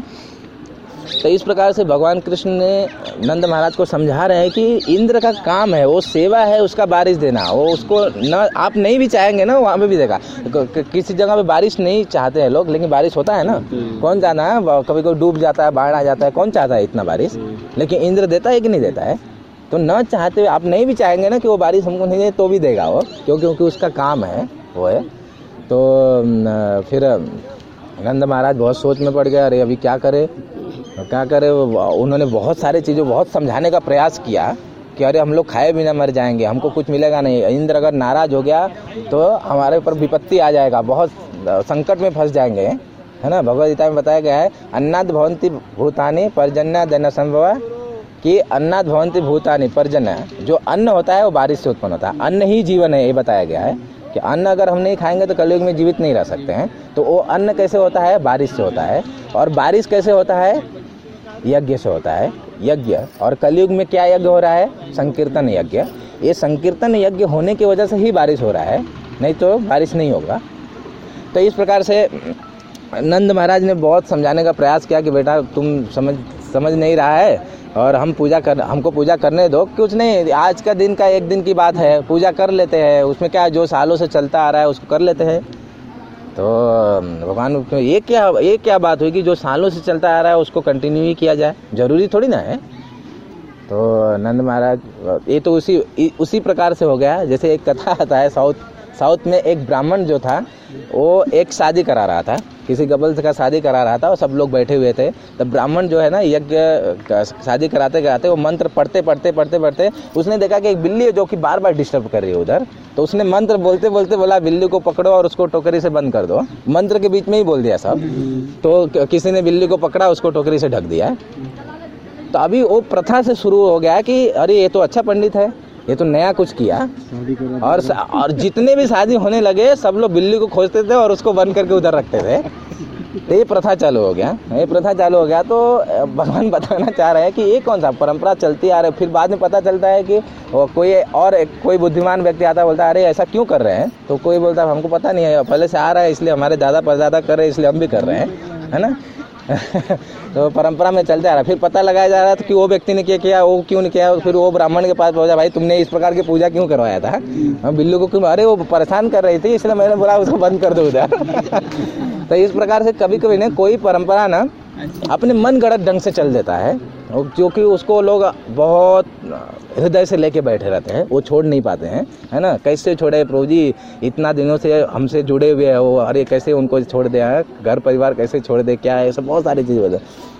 तो इस प्रकार से भगवान कृष्ण ने नंद महाराज को समझा रहे हैं कि इंद्र का काम है, वो सेवा है, उसका बारिश देना। वो उसको न आप नहीं भी चाहेंगे ना, वहाँ पे भी देगा। किसी जगह पे बारिश नहीं चाहते हैं लोग, लेकिन बारिश होता है ना। कौन चाहता है? कभी कभी डूब जाता है, बाढ़ आ जाता है, कौन चाहता है इतना बारिश? लेकिन इंद्र देता है कि नहीं देता है? तो न चाहते हुए आप नहीं भी चाहेंगे ना कि वो बारिश हमको नहीं दे, तो भी देगा वो, क्योंकि उसका काम है वो है। तो फिर नंद महाराज बहुत सोच में पड़ गए, अरे अभी क्या करे। उन्होंने बहुत सारी चीज़ों बहुत समझाने का प्रयास किया कि अरे हम लोग खाए बिना मर जाएंगे, हमको कुछ मिलेगा नहीं। इंद्र अगर नाराज हो गया तो हमारे ऊपर विपत्ति आ जाएगा, बहुत संकट में फंस जाएंगे, है ना। भगवद गीता में बताया गया है, अन्नाद भवन्ति भूतानि पर्जन्य दन संभव, कि अन्नाद भवन्ति भूतानि पर्जन्य, जो अन्न होता है वो बारिश से उत्पन्न होता है। अन्न ही जीवन है, ये बताया गया है कि अन्न अगर हम नहीं खाएंगे तो कलयुग में जीवित नहीं रह सकते हैं। तो वो अन्न कैसे होता है? बारिश से होता है। और बारिश कैसे होता है? यज्ञ से होता है, यज्ञ। और कलयुग में क्या यज्ञ हो रहा है? संकीर्तन यज्ञ। ये संकीर्तन यज्ञ होने की वजह से ही बारिश हो रहा है, नहीं तो बारिश नहीं होगा। तो इस प्रकार से नंद महाराज ने बहुत समझाने का प्रयास किया कि बेटा तुम समझ नहीं रहा है, और हमको पूजा करने दो। कुछ नहीं, आज का दिन का एक दिन की बात है, पूजा कर लेते हैं, उसमें क्या जो सालों से चलता आ रहा है उसको कर लेते हैं। तो भगवान ये क्या बात हुई कि जो सालों से चलता आ रहा है उसको कंटिन्यू ही किया जाए, जरूरी थोड़ी ना है। तो नंद महाराज, ये तो उसी प्रकार से हो गया। जैसे एक कथा आता है, साउथ में एक ब्राह्मण जो था वो एक शादी करा रहा था, किसी गबल का शादी करा रहा था, और सब लोग बैठे हुए थे। तब ब्राह्मण जो है ना, यज्ञ शादी कराते वो मंत्र पढ़ते उसने देखा कि एक बिल्ली है जो कि बार बार डिस्टर्ब कर रही है उधर। तो उसने मंत्र बोलते बोला बिल्ली को पकड़ो और उसको टोकरी से बंद कर दो। मंत्र के बीच में ही बोल दिया सब। तो किसी ने बिल्ली को पकड़ा, उसको टोकरी से ढक दिया। तो अभी वो प्रथा से शुरू हो गया कि अरे ये तो अच्छा पंडित है, ये तो नया कुछ किया। और जितने भी शादी होने लगे सब लोग बिल्ली को खोजते थे और उसको बंद करके उधर रखते थे। तो ये प्रथा चालू हो गया। तो भगवान बताना चाह रहे हैं कि ये कौन सा परंपरा चलती आ रही है। फिर बाद में पता चलता है कि कोई बुद्धिमान व्यक्ति आता है, बोलता है अरे ऐसा क्यों कर रहे हैं। तो कोई बोलता है हमको पता नहीं है, पहले से आ रहा है, इसलिए हमारे दादा परदादा कर रहे हैं, इसलिए हम भी कर रहे हैं, है ना। तो परंपरा में चलते आ रहा है। फिर पता लगाया जा रहा था कि वो व्यक्ति ने क्या किया, वो क्यों नहीं किया। फिर वो ब्राह्मण के पास पहुंचा, भाई तुमने इस प्रकार की पूजा क्यों करवाया था, हम बिल्लू को क्यों, अरे वो परेशान कर रही थी इसलिए मैंने बोला उसको बंद कर दो उधर। तो इस प्रकार से कभी कभी ना कोई परंपरा ना अपने मन गढ़ंत ढंग से चल देता है, क्योंकि उसको लोग बहुत हृदय से लेके बैठे रहते हैं, वो छोड़ नहीं पाते हैं, है ना। कैसे छोड़े प्रभु जी, इतना दिनों से हमसे जुड़े हुए हैं वो, अरे कैसे उनको छोड़ दे, घर परिवार कैसे छोड़ दे, क्या है, सब बहुत सारी चीज़ वजह।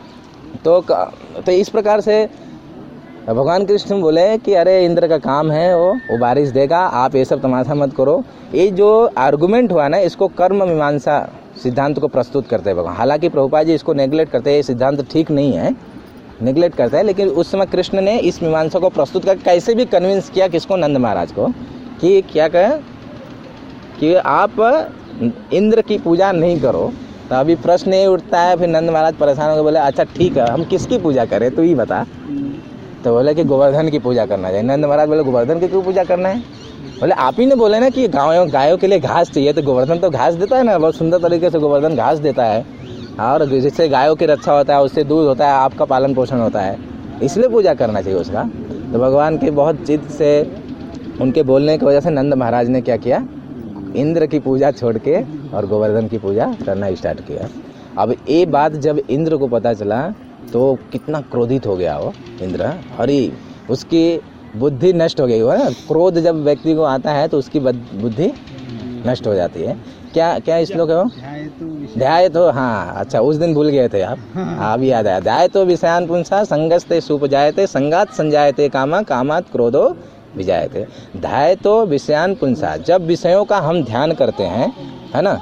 तो इस प्रकार से भगवान कृष्ण बोले कि अरे इंद्र का काम है, वो बारिश देगा, आप ये सब तमाशा मत करो। ये जो आर्गुमेंट हुआ ना, इसको कर्म मीमांसा सिद्धांत को प्रस्तुत करते हैं भगवान। हालांकि प्रभुपाद जी इसको नेग्लेक्ट करते हैं, ये सिद्धांत ठीक नहीं है, नेग्लेक्ट करता है। लेकिन उस समय कृष्ण ने इस मीमांसा को प्रस्तुत कर कैसे भी कन्विंस किया, किसको, नंद महाराज को, कि क्या कहे कि आप इंद्र की पूजा नहीं करो। तो अभी प्रश्न ये उठता है, फिर नंद महाराज परेशान होकर बोले अच्छा ठीक है, हम किसकी पूजा करें तू ही बता। तो बोले कि गोवर्धन की पूजा करना चाहिए। नंद महाराज बोले गोवर्धन की क्यों पूजा करना है। बोले आप ही ने बोले ना कि गायों के लिए घास चाहिए, तो गोवर्धन तो घास देता है ना, बहुत सुंदर तरीके से गोवर्धन घास देता है, और जिससे गायों की रक्षा होता है, उससे दूध होता है, आपका पालन पोषण होता है, इसलिए पूजा करना चाहिए उसका। तो भगवान के बहुत चित्त से उनके बोलने की वजह से नंद महाराज ने क्या किया, इंद्र की पूजा छोड़ के और गोवर्धन की पूजा करना स्टार्ट किया। अब ये बात जब इंद्र को पता चला तो कितना क्रोधित हो गया वो इंद्र, हरी उसकी बुद्धि नष्ट हो गई हो ना। क्रोध जब व्यक्ति को आता है तो उसकी बुद्धि नष्ट हो जाती है। क्या श्लोक है वो, ध्याय तो, हाँ अच्छा उस दिन भूल गए थे आप, अभी याद आया। ध्याय तो विषयान पुंसा संगस्ते सुपजायते संगात संजायते कामा कामात क्रोधो विजायते। ध्याय तो विषयान पुंसा, जब विषयों का हम ध्यान करते हैं, है ना,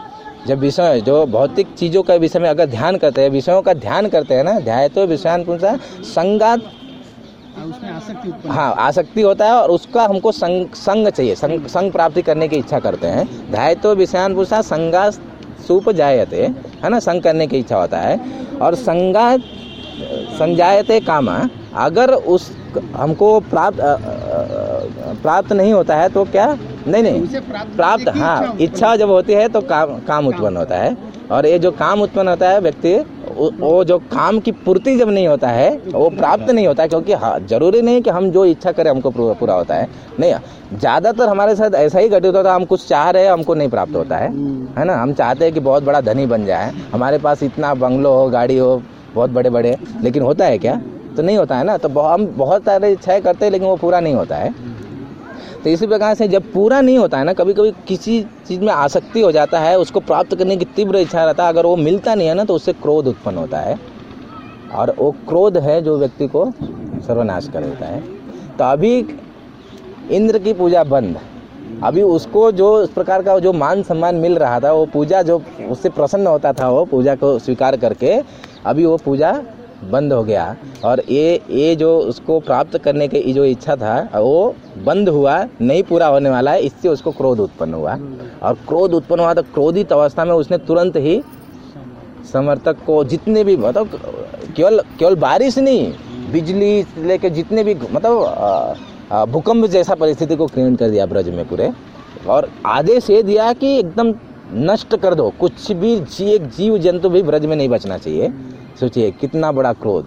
जब विषय जो भौतिक चीज़ों का विषय में अगर ध्यान करते हैं, विषयों का ध्यान करते हैं ना, ध्याय तो विषयान पुंसा संगात, उसमें आसक्ति उत्पन्न। हाँ आसक्ति होता है और उसका हमको संग चाहिए, संग प्राप्ति करने की इच्छा करते हैं। ध्याय तो विषयान पुंसा संगा सुप जायते, है ना, संग करने की इच्छा होता है। और संगा संजायते कामा, अगर उस हमको प्राप्त नहीं होता है तो क्या नहीं प्राप्त, हाँ इच्छा जब होती है तो काम उत्पन्न होता है। और ये जो काम उत्पन्न होता है व्यक्ति, वो जो काम की पूर्ति जब नहीं होता है वो प्राप्त नहीं होता है, क्योंकि हाँ जरूरी नहीं कि हम जो इच्छा करें हमको पूरा होता है, नहीं। ज़्यादातर हमारे साथ ऐसा ही घटित होता है, हम कुछ चाह रहे हैं हमको नहीं प्राप्त होता है ना। हम चाहते हैं कि बहुत बड़ा धनी बन जाए, हमारे पास इतना बंगलो हो, गाड़ी हो, बहुत बड़े बड़े, लेकिन होता है क्या? तो नहीं होता है ना। तो हम बहुत सारे इच्छाएं करते हैं लेकिन वो पूरा नहीं होता है। तो इसी प्रकार से जब पूरा नहीं होता है ना, कभी कभी किसी चीज़ में आसक्ति हो जाता है, उसको प्राप्त करने की तीव्र इच्छा रहता है, अगर वो मिलता नहीं है ना तो उससे क्रोध उत्पन्न होता है, और वो क्रोध है जो व्यक्ति को सर्वनाश कर देता है। तो अभी इंद्र की पूजा बंद, अभी उसको जो इस प्रकार का जो मान सम्मान मिल रहा था, वो पूजा जो उससे प्रसन्न होता था, वो पूजा को स्वीकार करके अभी वो पूजा बंद हो गया। और ये जो उसको प्राप्त करने की जो इच्छा था वो बंद हुआ, नहीं पूरा होने वाला है, इससे उसको क्रोध उत्पन्न हुआ। और क्रोध उत्पन्न हुआ तो क्रोधित अवस्था में उसने तुरंत ही समर्थक को, जितने भी मतलब केवल बारिश नहीं, बिजली लेके जितने भी मतलब भूकंप जैसा परिस्थिति को क्रिएट कर दिया ब्रज में पूरे, और आदेश ये दिया कि एकदम नष्ट कर दो, कुछ भी एक जीव जंतु भी ब्रज में नहीं बचना चाहिए। सोचिए कितना बड़ा क्रोध।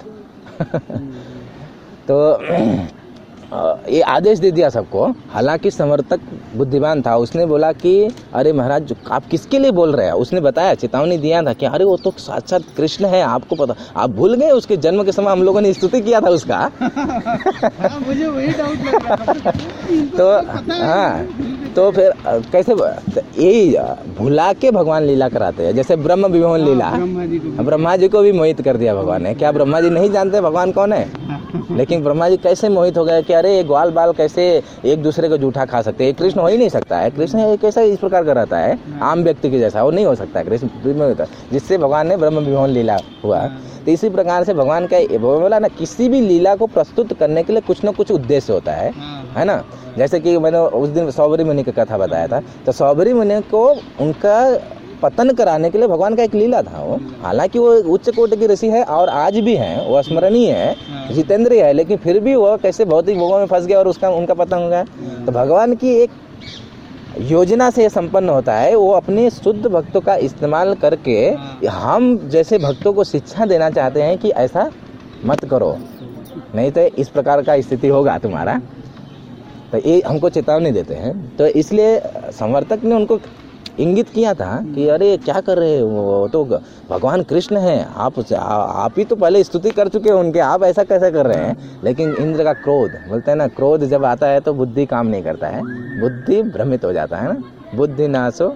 तो ये आदेश दे दिया सबको। हालांकि समर्थक बुद्धिमान था, उसने बोला कि अरे महाराज आप किसके लिए बोल रहे हैं, उसने बताया, चेतावनी दिया था कि अरे वो तो साक्षात कृष्ण है, आपको पता, आप भूल गए उसके जन्म के समय हम लोगों ने स्तुति किया था उसका। हाँ, मुझे वही डाउट लग रहा था। तो हाँ, तो फिर कैसे यही भुला के भगवान लीला कराते हैं, जैसे ब्रह्म विमोहन लीला, ब्रह्मा जी को भी मोहित कर दिया भगवान ने। क्या ब्रह्मा जी नहीं जानते भगवान कौन है? लेकिन ब्रह्मा जी कैसे मोहित हो गए कि अरे ये ग्वाल बाल कैसे एक दूसरे को जूठा खा सकते हैं, कृष्ण हो ही नहीं सकता है, कृष्ण कैसा इस प्रकार का रहता है, आम व्यक्ति के जैसा वो नहीं हो सकता है, कृष्ण, जिससे भगवान ने ब्रह्म विमोहन लीला हुआ। तो इसी प्रकार से भगवान का बोला ना, किसी भी लीला को प्रस्तुत करने के लिए कुछ न कुछ उद्देश्य होता है ना। जैसे कि मैंने उस दिन सौबरी मुनि की कथा बताया था, तो सौबरी मुनि को उनका पतन कराने के लिए भगवान का एक लीला था वो। हालांकि वो उच्च कोटि की ऋषि है और आज भी है, वो स्मरणीय है, जितेंद्रिय है, लेकिन फिर भी वो कैसे भौतिक भोगों में फंस गया और उनका पतन हो गया। तो भगवान की एक योजना से संपन्न होता है, वो अपने शुद्ध भक्तों का इस्तेमाल करके हम जैसे भक्तों को शिक्षा देना चाहते हैं कि ऐसा मत करो, नहीं तो इस प्रकार का स्थिति होगा तुम्हारा। तो ये हमको चेतावनी देते हैं। तो इसलिए संवर्तक ने उनको इंगित किया था कि अरे क्या कर रहे हो, वो तो भगवान कृष्ण हैं, आप ही तो पहले स्तुति कर चुके हो उनके, आप ऐसा कैसे कर रहे हैं। लेकिन इंद्र का क्रोध, बोलते हैं ना, क्रोध जब आता है तो बुद्धि काम नहीं करता है, बुद्धि भ्रमित हो जाता है ना, बुद्धि नाशो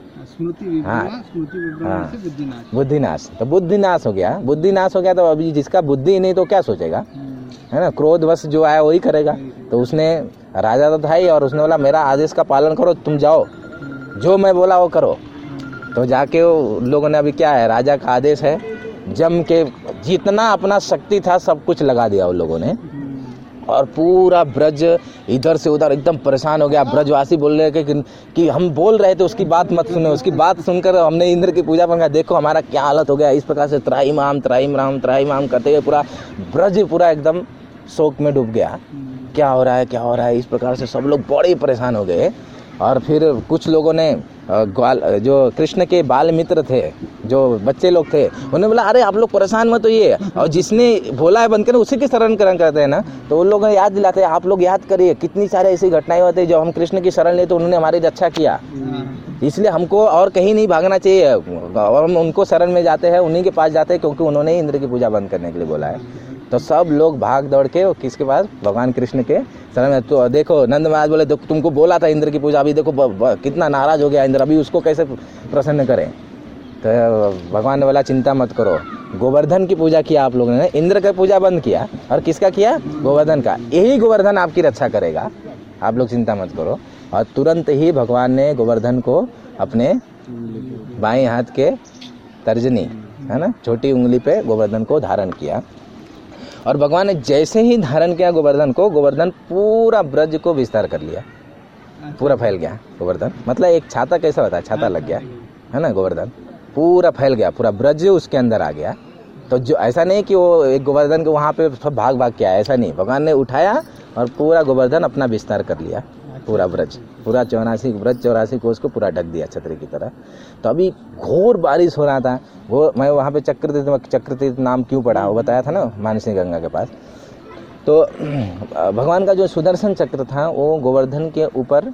बुद्धि नाश। तो बुद्धि नाश हो गया, बुद्धि नाश हो गया। तो अभी जिसका बुद्धि नहीं तो क्या सोचेगा, है ना, क्रोधवश जो आया वही करेगा। तो उसने, राजा तो था ही, और उसने बोला मेरा आदेश का पालन करो, तुम जाओ, जो मैं बोला वो करो। तो जाके लोगों ने, अभी क्या है, राजा का आदेश है, जम के जितना अपना शक्ति था सब कुछ लगा दिया उन लोगों ने, और पूरा ब्रज इधर से उधर एकदम परेशान हो गया। ब्रजवासी बोल रहे कि हम बोल रहे थे उसकी बात मत सुनो, उसकी बात सुनकर हमने इंद्र की पूजा कर, देखो हमारा क्या हालत हो गया। इस प्रकार से त्राईमाम त्राईमाम त्राईमाम करते हुए पूरा ब्रज पूरा एकदम शोक में डूब गया। क्या हो रहा है, क्या हो रहा है, इस प्रकार से सब लोग बड़े परेशान हो गए। और फिर कुछ लोगों ने जो कृष्ण के बाल मित्र थे, जो बच्चे लोग थे, उन्होंने बोला अरे आप लोग परेशान मत होइए, और जिसने बोला है बंद करना उसी की शरण करते हैं ना। तो उन लोगों ने याद दिलाते हैं, आप लोग याद करिए कितनी सारी ऐसी घटनाएं होती है, जब हम कृष्ण की शरण लिए तो उन्होंने हमारी रक्षा किया, इसलिए हमको और कहीं नहीं भागना चाहिए, और हम उनको शरण में जाते हैं, उन्हीं के पास जाते हैं, क्योंकि उन्होंने ही इंद्र की पूजा बंद करने के लिए बोला है। तो सब लोग भाग दौड़ के किसके पास, भगवान कृष्ण के शरण में। तो देखो नंद महाराज बोले, तुमको बोला था इंद्र की पूजा, अभी देखो कितना नाराज हो गया इंद्र, अभी उसको कैसे प्रसन्न करें। तो भगवान ने बोला चिंता मत करो, गोवर्धन की पूजा किया आप लोगों ने, इंद्र का पूजा बंद किया, और किसका किया, गोवर्धन का। यही गोवर्धन आपकी रक्षा करेगा, आप लोग चिंता मत करो। और तुरंत ही भगवान ने गोवर्धन को अपने बाएं हाथ के तर्जनी, है ना, छोटी उंगली पे गोवर्धन को धारण किया। और भगवान ने जैसे ही धारण किया गोवर्धन को, गोवर्धन पूरा ब्रज को विस्तार कर लिया, पूरा फैल गया गोवर्धन। मतलब एक छाता कैसा होता है, छाता लग गया, है ना, गोवर्धन पूरा फैल गया, पूरा ब्रज उसके अंदर आ गया। तो जो ऐसा नहीं कि वो एक गोवर्धन को वहाँ पे सब भाग भाग के आया, ऐसा नहीं, भगवान ने उठाया और पूरा गोवर्धन अपना विस्तार कर लिया, पूरा ब्रज, पूरा 84 को उसको पूरा ढक दिया छतरी की तरह। तो अभी घोर बारिश हो रहा था, वो मैं वहाँ पे चक्रतीर्थ नाम क्यों पढ़ा वो बताया था ना, मानसी गंगा के पास। तो भगवान का जो सुदर्शन चक्र था वो गोवर्धन के ऊपर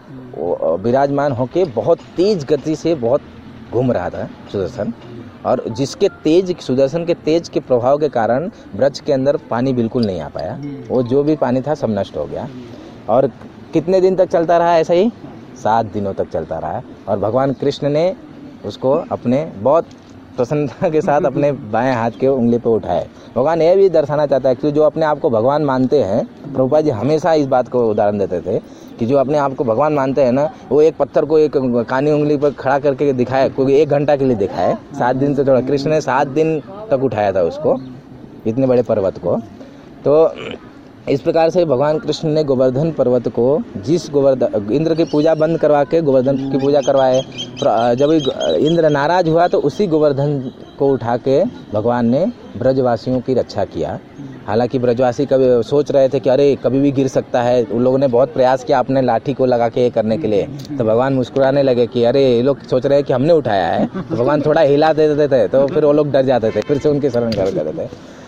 विराजमान होके बहुत तेज गति से बहुत घूम रहा था सुदर्शन, और जिसके तेज, सुदर्शन के तेज के प्रभाव के कारण ब्रज के अंदर पानी बिल्कुल नहीं आ पाया, वो जो भी पानी था सब नष्ट हो गया। और कितने दिन तक चलता रहा ऐसा ही? 7 दिनों तक चलता रहा। और भगवान कृष्ण ने उसको अपने बहुत प्रसन्नता के साथ अपने बाएं हाथ के उंगली पे उठाए। भगवान ये भी दर्शाना चाहता है कि जो अपने आप को भगवान मानते हैं, प्रभुपाद जी हमेशा इस बात को उदाहरण देते थे कि जो अपने आप को भगवान मानते हैं ना, वो एक पत्थर को एक कानी उंगली पर खड़ा करके दिखाए, क्योंकि 1 घंटा के लिए दिखाए, 7 दिन से थोड़ा, कृष्ण ने 7 दिन तक उठाया था उसको, इतने बड़े पर्वत को। तो इस प्रकार से भगवान कृष्ण ने गोवर्धन पर्वत को, जिस गोवर्धन, इंद्र की पूजा बंद करवा के गोवर्धन की पूजा करवाए, जब इंद्र नाराज हुआ तो उसी गोवर्धन को उठा के भगवान ने ब्रजवासियों की रक्षा किया। हालांकि ब्रजवासी कभी सोच रहे थे कि अरे कभी भी गिर सकता है, उन लोगों ने बहुत प्रयास किया अपने लाठी को लगा के ये करने के लिए, तो भगवान मुस्कुराने लगे कि अरे ये लोग सोच रहे हैं कि हमने उठाया है, तो भगवान थोड़ा हिला देते थे तो फिर वो लोग डर जाते थे, फिर से उनके शरण कर देते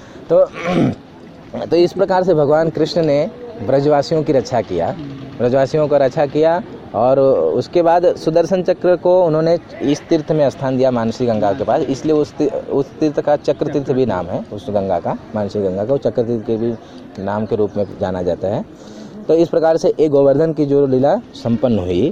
थे। तो इस प्रकार से भगवान कृष्ण ने ब्रजवासियों की रक्षा किया, ब्रजवासियों को रक्षा किया। और उसके बाद सुदर्शन चक्र को उन्होंने इस तीर्थ में स्थान दिया, मानसी गंगा के पास, इसलिए उस तीर्थ का चक्र तीर्थ भी नाम है, उस गंगा का, मानसी गंगा का चक्र तीर्थ के भी नाम के रूप में जाना जाता है। तो इस प्रकार से एक गोवर्धन की जो लीला संपन्न हुई।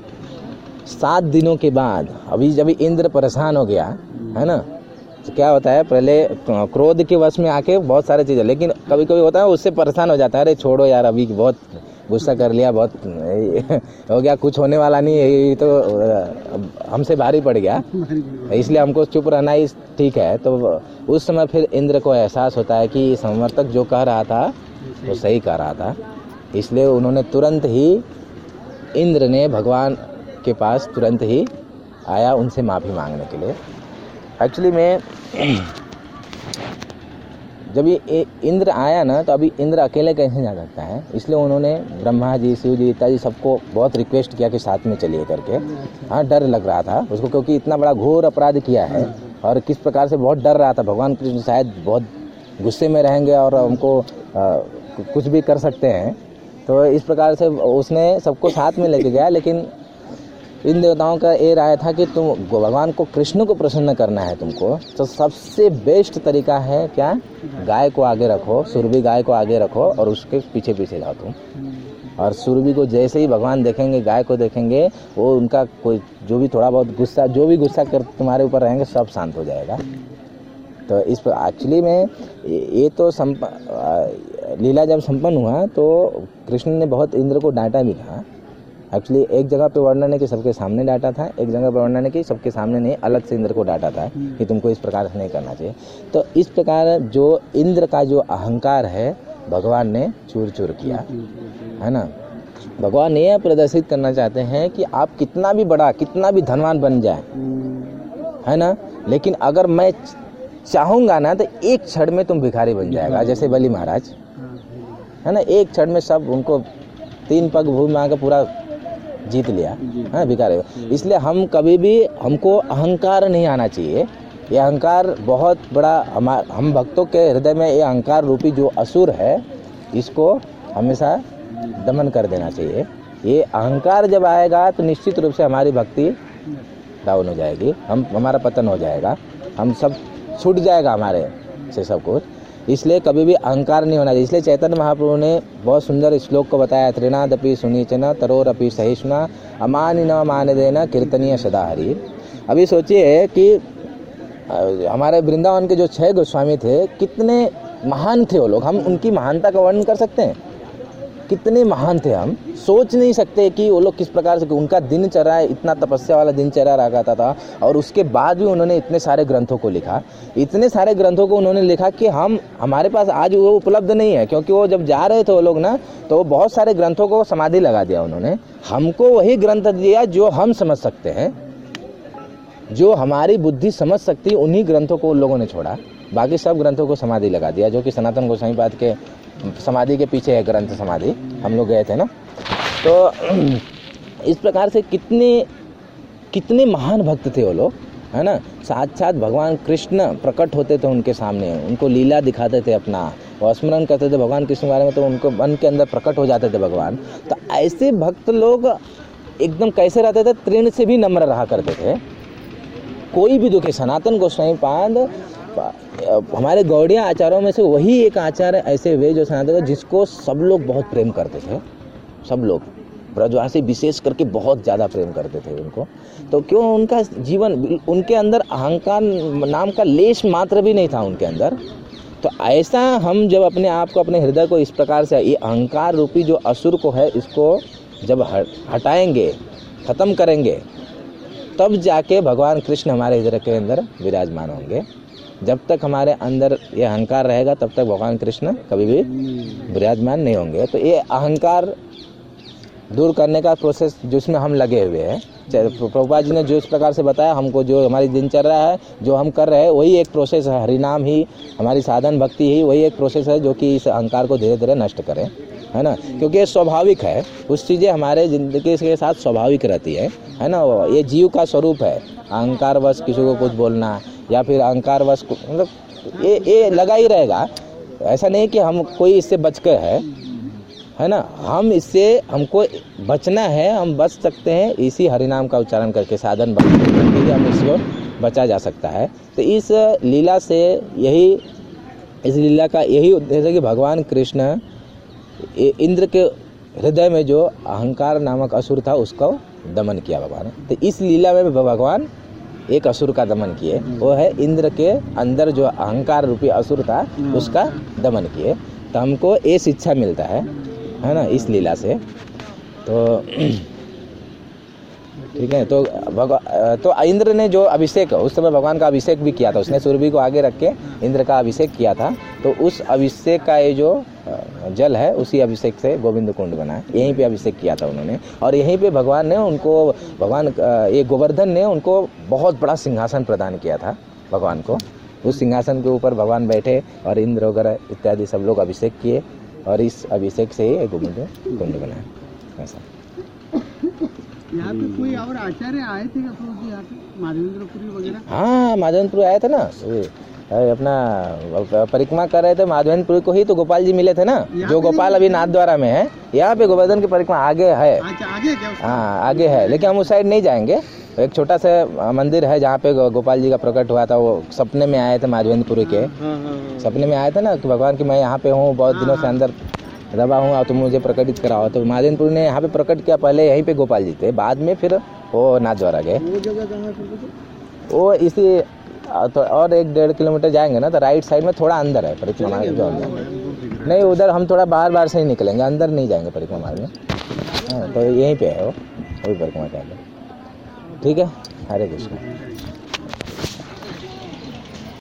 7 दिनों के बाद अभी जब इंद्र परेशान हो गया, है ना, तो क्या होता है, पहले क्रोध के वश में आके बहुत सारी चीज़ें, लेकिन कभी कभी होता है उससे परेशान हो जाता है, अरे छोड़ो यार, अभी बहुत गुस्सा कर लिया, बहुत हो गया, कुछ होने वाला नहीं, ये तो हमसे भारी पड़ गया, इसलिए हमको चुप रहना ही ठीक है। तो उस समय फिर इंद्र को एहसास होता है कि समर्थक जो कह रहा था वो सही कह रहा था, इसलिए उन्होंने तुरंत ही, इंद्र ने भगवान के पास तुरंत ही आया उनसे माफ़ी मांगने के लिए। एक्चुअली में जब ये इंद्र आया ना, तो अभी इंद्र अकेले कैसे जा सकता है, इसलिए उन्होंने ब्रह्मा जी, शिव जी इत्यादि सबको बहुत रिक्वेस्ट किया कि साथ में चलिए करके। हाँ, डर लग रहा था उसको, क्योंकि इतना बड़ा घोर अपराध किया है और किस प्रकार से बहुत डर रहा था। भगवान कृष्ण शायद बहुत गुस्से में रहेंगे और हमको कुछ भी कर सकते हैं, तो इस प्रकार से उसने सबको साथ में लेके गया। लेकिन इन देवताओं का ये राय था कि तुम भगवान को, कृष्ण को प्रसन्न करना है तुमको, तो सबसे बेस्ट तरीका है क्या, गाय को आगे रखो, सुरभि गाय को आगे रखो और उसके पीछे पीछे जाओ तुम। और सुरभि को जैसे ही भगवान देखेंगे, गाय को देखेंगे, वो उनका कोई जो भी थोड़ा बहुत गुस्सा, जो भी गुस्सा कर तुम्हारे ऊपर रहेंगे, सब शांत हो जाएगा। तो इस पर एक्चुअली में ये तो लीला जब संपन्न हुआ तो कृष्ण ने बहुत इंद्र को डांटा भी था। एक्चुअली एक जगह पे वर्णन है कि सबके सामने डांटा था, एक जगह पे वर्णन है कि सबके सामने नहीं, अलग से इंद्र को डांटा था कि तुमको इस प्रकार से नहीं करना चाहिए। तो इस प्रकार जो इंद्र का जो अहंकार है भगवान ने चूर चूर किया, है ना। भगवान ये प्रदर्शित करना चाहते हैं कि आप कितना भी बड़ा, कितना भी धनवान बन जाए, है ना, लेकिन अगर मैं चाहूँगा ना तो एक क्षण में तुम भिखारी बन जाएगा। जैसे बलि महाराज, है ना, एक क्षण में सब उनको 3 पग भूमि मांग पूरा जीत लिया, है भिखारी। इसलिए हम कभी भी, हमको अहंकार नहीं आना चाहिए। ये अहंकार बहुत बड़ा, हम भक्तों के हृदय में ये अहंकार रूपी जो असुर है, इसको हमेशा दमन कर देना चाहिए। ये अहंकार जब आएगा तो निश्चित रूप से हमारी भक्ति डाउन हो जाएगी, हमारा पतन हो जाएगा, हम सब छूट जाएगा हमारे से सब कुछ। इसलिए कभी भी अहंकार नहीं होना चाहिए। इसलिए चैतन्य महाप्रभु ने बहुत सुंदर श्लोक को बताया, त्रिनादपि सुनीचन तरोरपि सहिष्णुना अमानि न मान देना कीर्तनीय सदा हरि। अभी सोचिए कि हमारे वृंदावन के जो 6 गोस्वामी थे, कितने महान थे वो लोग, हम उनकी महानता का वर्णन कर सकते हैं। कितने महान थे, हम सोच नहीं सकते कि वो लोग किस प्रकार से, उनका दिनचर्या इतना तपस्या वाला दिनचर्या रखा था और उसके बाद भी उन्होंने इतने सारे ग्रंथों को लिखा, इतने सारे ग्रंथों को उन्होंने लिखा कि हमारे पास आज वो उपलब्ध नहीं है, क्योंकि वो जब जा रहे थे वो लोग ना, तो बहुत सारे ग्रंथों को समाधि लगा दिया उन्होंने। हमको वही ग्रंथ दिया जो हम समझ सकते हैं, जो हमारी बुद्धि समझ सकती है, उन्हीं ग्रंथों को उन लोगों ने छोड़ा, बाकी सब ग्रंथों को समाधि लगा दिया, जो कि सनातन गोस्वामी पाद के समाधि के पीछे है ग्रंथ समाधि, हम लोग गए थे ना। तो इस प्रकार से कितने महान भक्त थे वो लोग, है ना। साक्षात भगवान कृष्ण प्रकट होते थे उनके सामने, उनको लीला दिखाते थे अपना, और स्मरण करते थे भगवान कृष्ण के बारे में, तो उनको मन के अंदर प्रकट हो जाते थे भगवान। तो ऐसे भक्त लोग एकदम कैसे रहते थे, तृण से भी नम्र रहा करते थे, कोई भी दुखे। सनातन गोस्वामी पाद हमारे गौड़िया आचार्यों में से वही एक आचार्य ऐसे हुए जो सनातन, जिसको सब लोग बहुत प्रेम करते थे, सब लोग ब्रजवासी विशेष करके बहुत ज़्यादा प्रेम करते थे उनको। तो क्यों, उनका जीवन, उनके अंदर अहंकार नाम का लेश मात्र भी नहीं था उनके अंदर। तो ऐसा हम जब अपने आप को, अपने हृदय को इस प्रकार से, ये अहंकार रूपी जो असुर को है, इसको जब हटाएंगे, ख़त्म करेंगे, तब जाके भगवान कृष्ण हमारे हृदय के अंदर विराजमान होंगे। जब तक हमारे अंदर ये अहंकार रहेगा, तब तक भगवान कृष्ण कभी भी विराजमान नहीं होंगे। तो ये अहंकार दूर करने का प्रोसेस जिसमें हम लगे हुए हैं, प्रभुपाद जी ने जो इस प्रकार से बताया हमको, जो हमारी दिनचर्या है, जो हम कर रहे हैं, वही एक प्रोसेस है। हरिनाम ही हमारी साधन भक्ति ही वही एक प्रोसेस है जो कि इस अहंकार को धीरे धीरे नष्ट करे, है ना। क्योंकि ये स्वाभाविक है, कुछ चीज़ें हमारे ज़िंदगी के साथ स्वाभाविक रहती है ना। ये जीव का स्वरूप है, अहंकारवश किसी को कुछ बोलना, या फिर अहंकारवश, मतलब ये लगा ही रहेगा। ऐसा नहीं कि हम कोई इससे बच के है ना, हम इससे, हमको बचना है, हम बच सकते हैं इसी हरिनाम का उच्चारण करके, साधन भक्ति करके हम इसको बचा जा सकता है। तो इस लीला से इस लीला का यही उद्देश्य है कि भगवान कृष्ण इंद्र के हृदय में जो अहंकार नामक असुर था उसको दमन किया भगवान। तो इस लीला में भगवान एक असुर का दमन किए, वो है इंद्र के अंदर जो अहंकार रूपी असुर था उसका दमन किए। तो हमको ये शिक्षा मिलता है ना, इस लीला से। तो ठीक है, तो इंद्र ने जो अभिषेक, उस समय भगवान का अभिषेक भी किया था, उसने सूर्य को आगे रख के इंद्र का अभिषेक किया था। तो उस अभिषेक का ये जो जल है, उसी अभिषेक से गोविंद कुंड बना है, यहीं पे अभिषेक किया था उन्होंने। और यहीं पे भगवान ने उनको, ये गोवर्धन ने उनको बहुत बड़ा सिंहासन प्रदान किया था भगवान को। उस सिंहासन के ऊपर भगवान बैठे और इंद्र वगैरह इत्यादि सब लोग अभिषेक किए, और इस अभिषेक से ही गोविंद कुंड बना है। ऐसा यहाँ पे कोई और आचार्य आए थे क्या प्रभु जी, यहाँ पे माधवेंद्रपुरी वगैरह? हाँ, माधवेंद्रपुरी आए थे ना, अपना परिक्रमा कर रहे थे माधवेंद्रपुरी को ही, तो गोपाल जी मिले थे ना, जो गोपाल अभी नाथ द्वारा में है। यहाँ पे गोवर्धन की परिक्रमा आगे है। आगे क्या? हाँ, आगे है, लेकिन हम उस साइड नहीं जाएंगे। एक छोटा सा मंदिर है जहाँ पे गोपाल जी का प्रकट हुआ था। वो सपने में आए थे माधवेंद्रपुरी के, सपने में आए थे ना कि भगवान की मैं यहाँ पे हूँ, बहुत दिनों से अंदर दबा हूँ और तुम मुझे प्रकटित कराओ। तो माधवेंद्रपुरी ने यहाँ पे प्रकट किया। पहले यहीं पे गोपाल जी थे, बाद में फिर वो नाथ द्वारा गए। वो जगह कहाँ है? वो इसी तो और 1-1.5 किलोमीटर जाएंगे ना, तो राइट साइड में थोड़ा अंदर है परिक्रमा जो अंदर। नहीं, उधर हम थोड़ा बाहर से ही निकलेंगे, अंदर नहीं जाएंगे परिक्रमा में। हाँ, तो यहीं पे है वो, वही परिक्रमा के अंदर। ठीक है, हरे कृष्ण।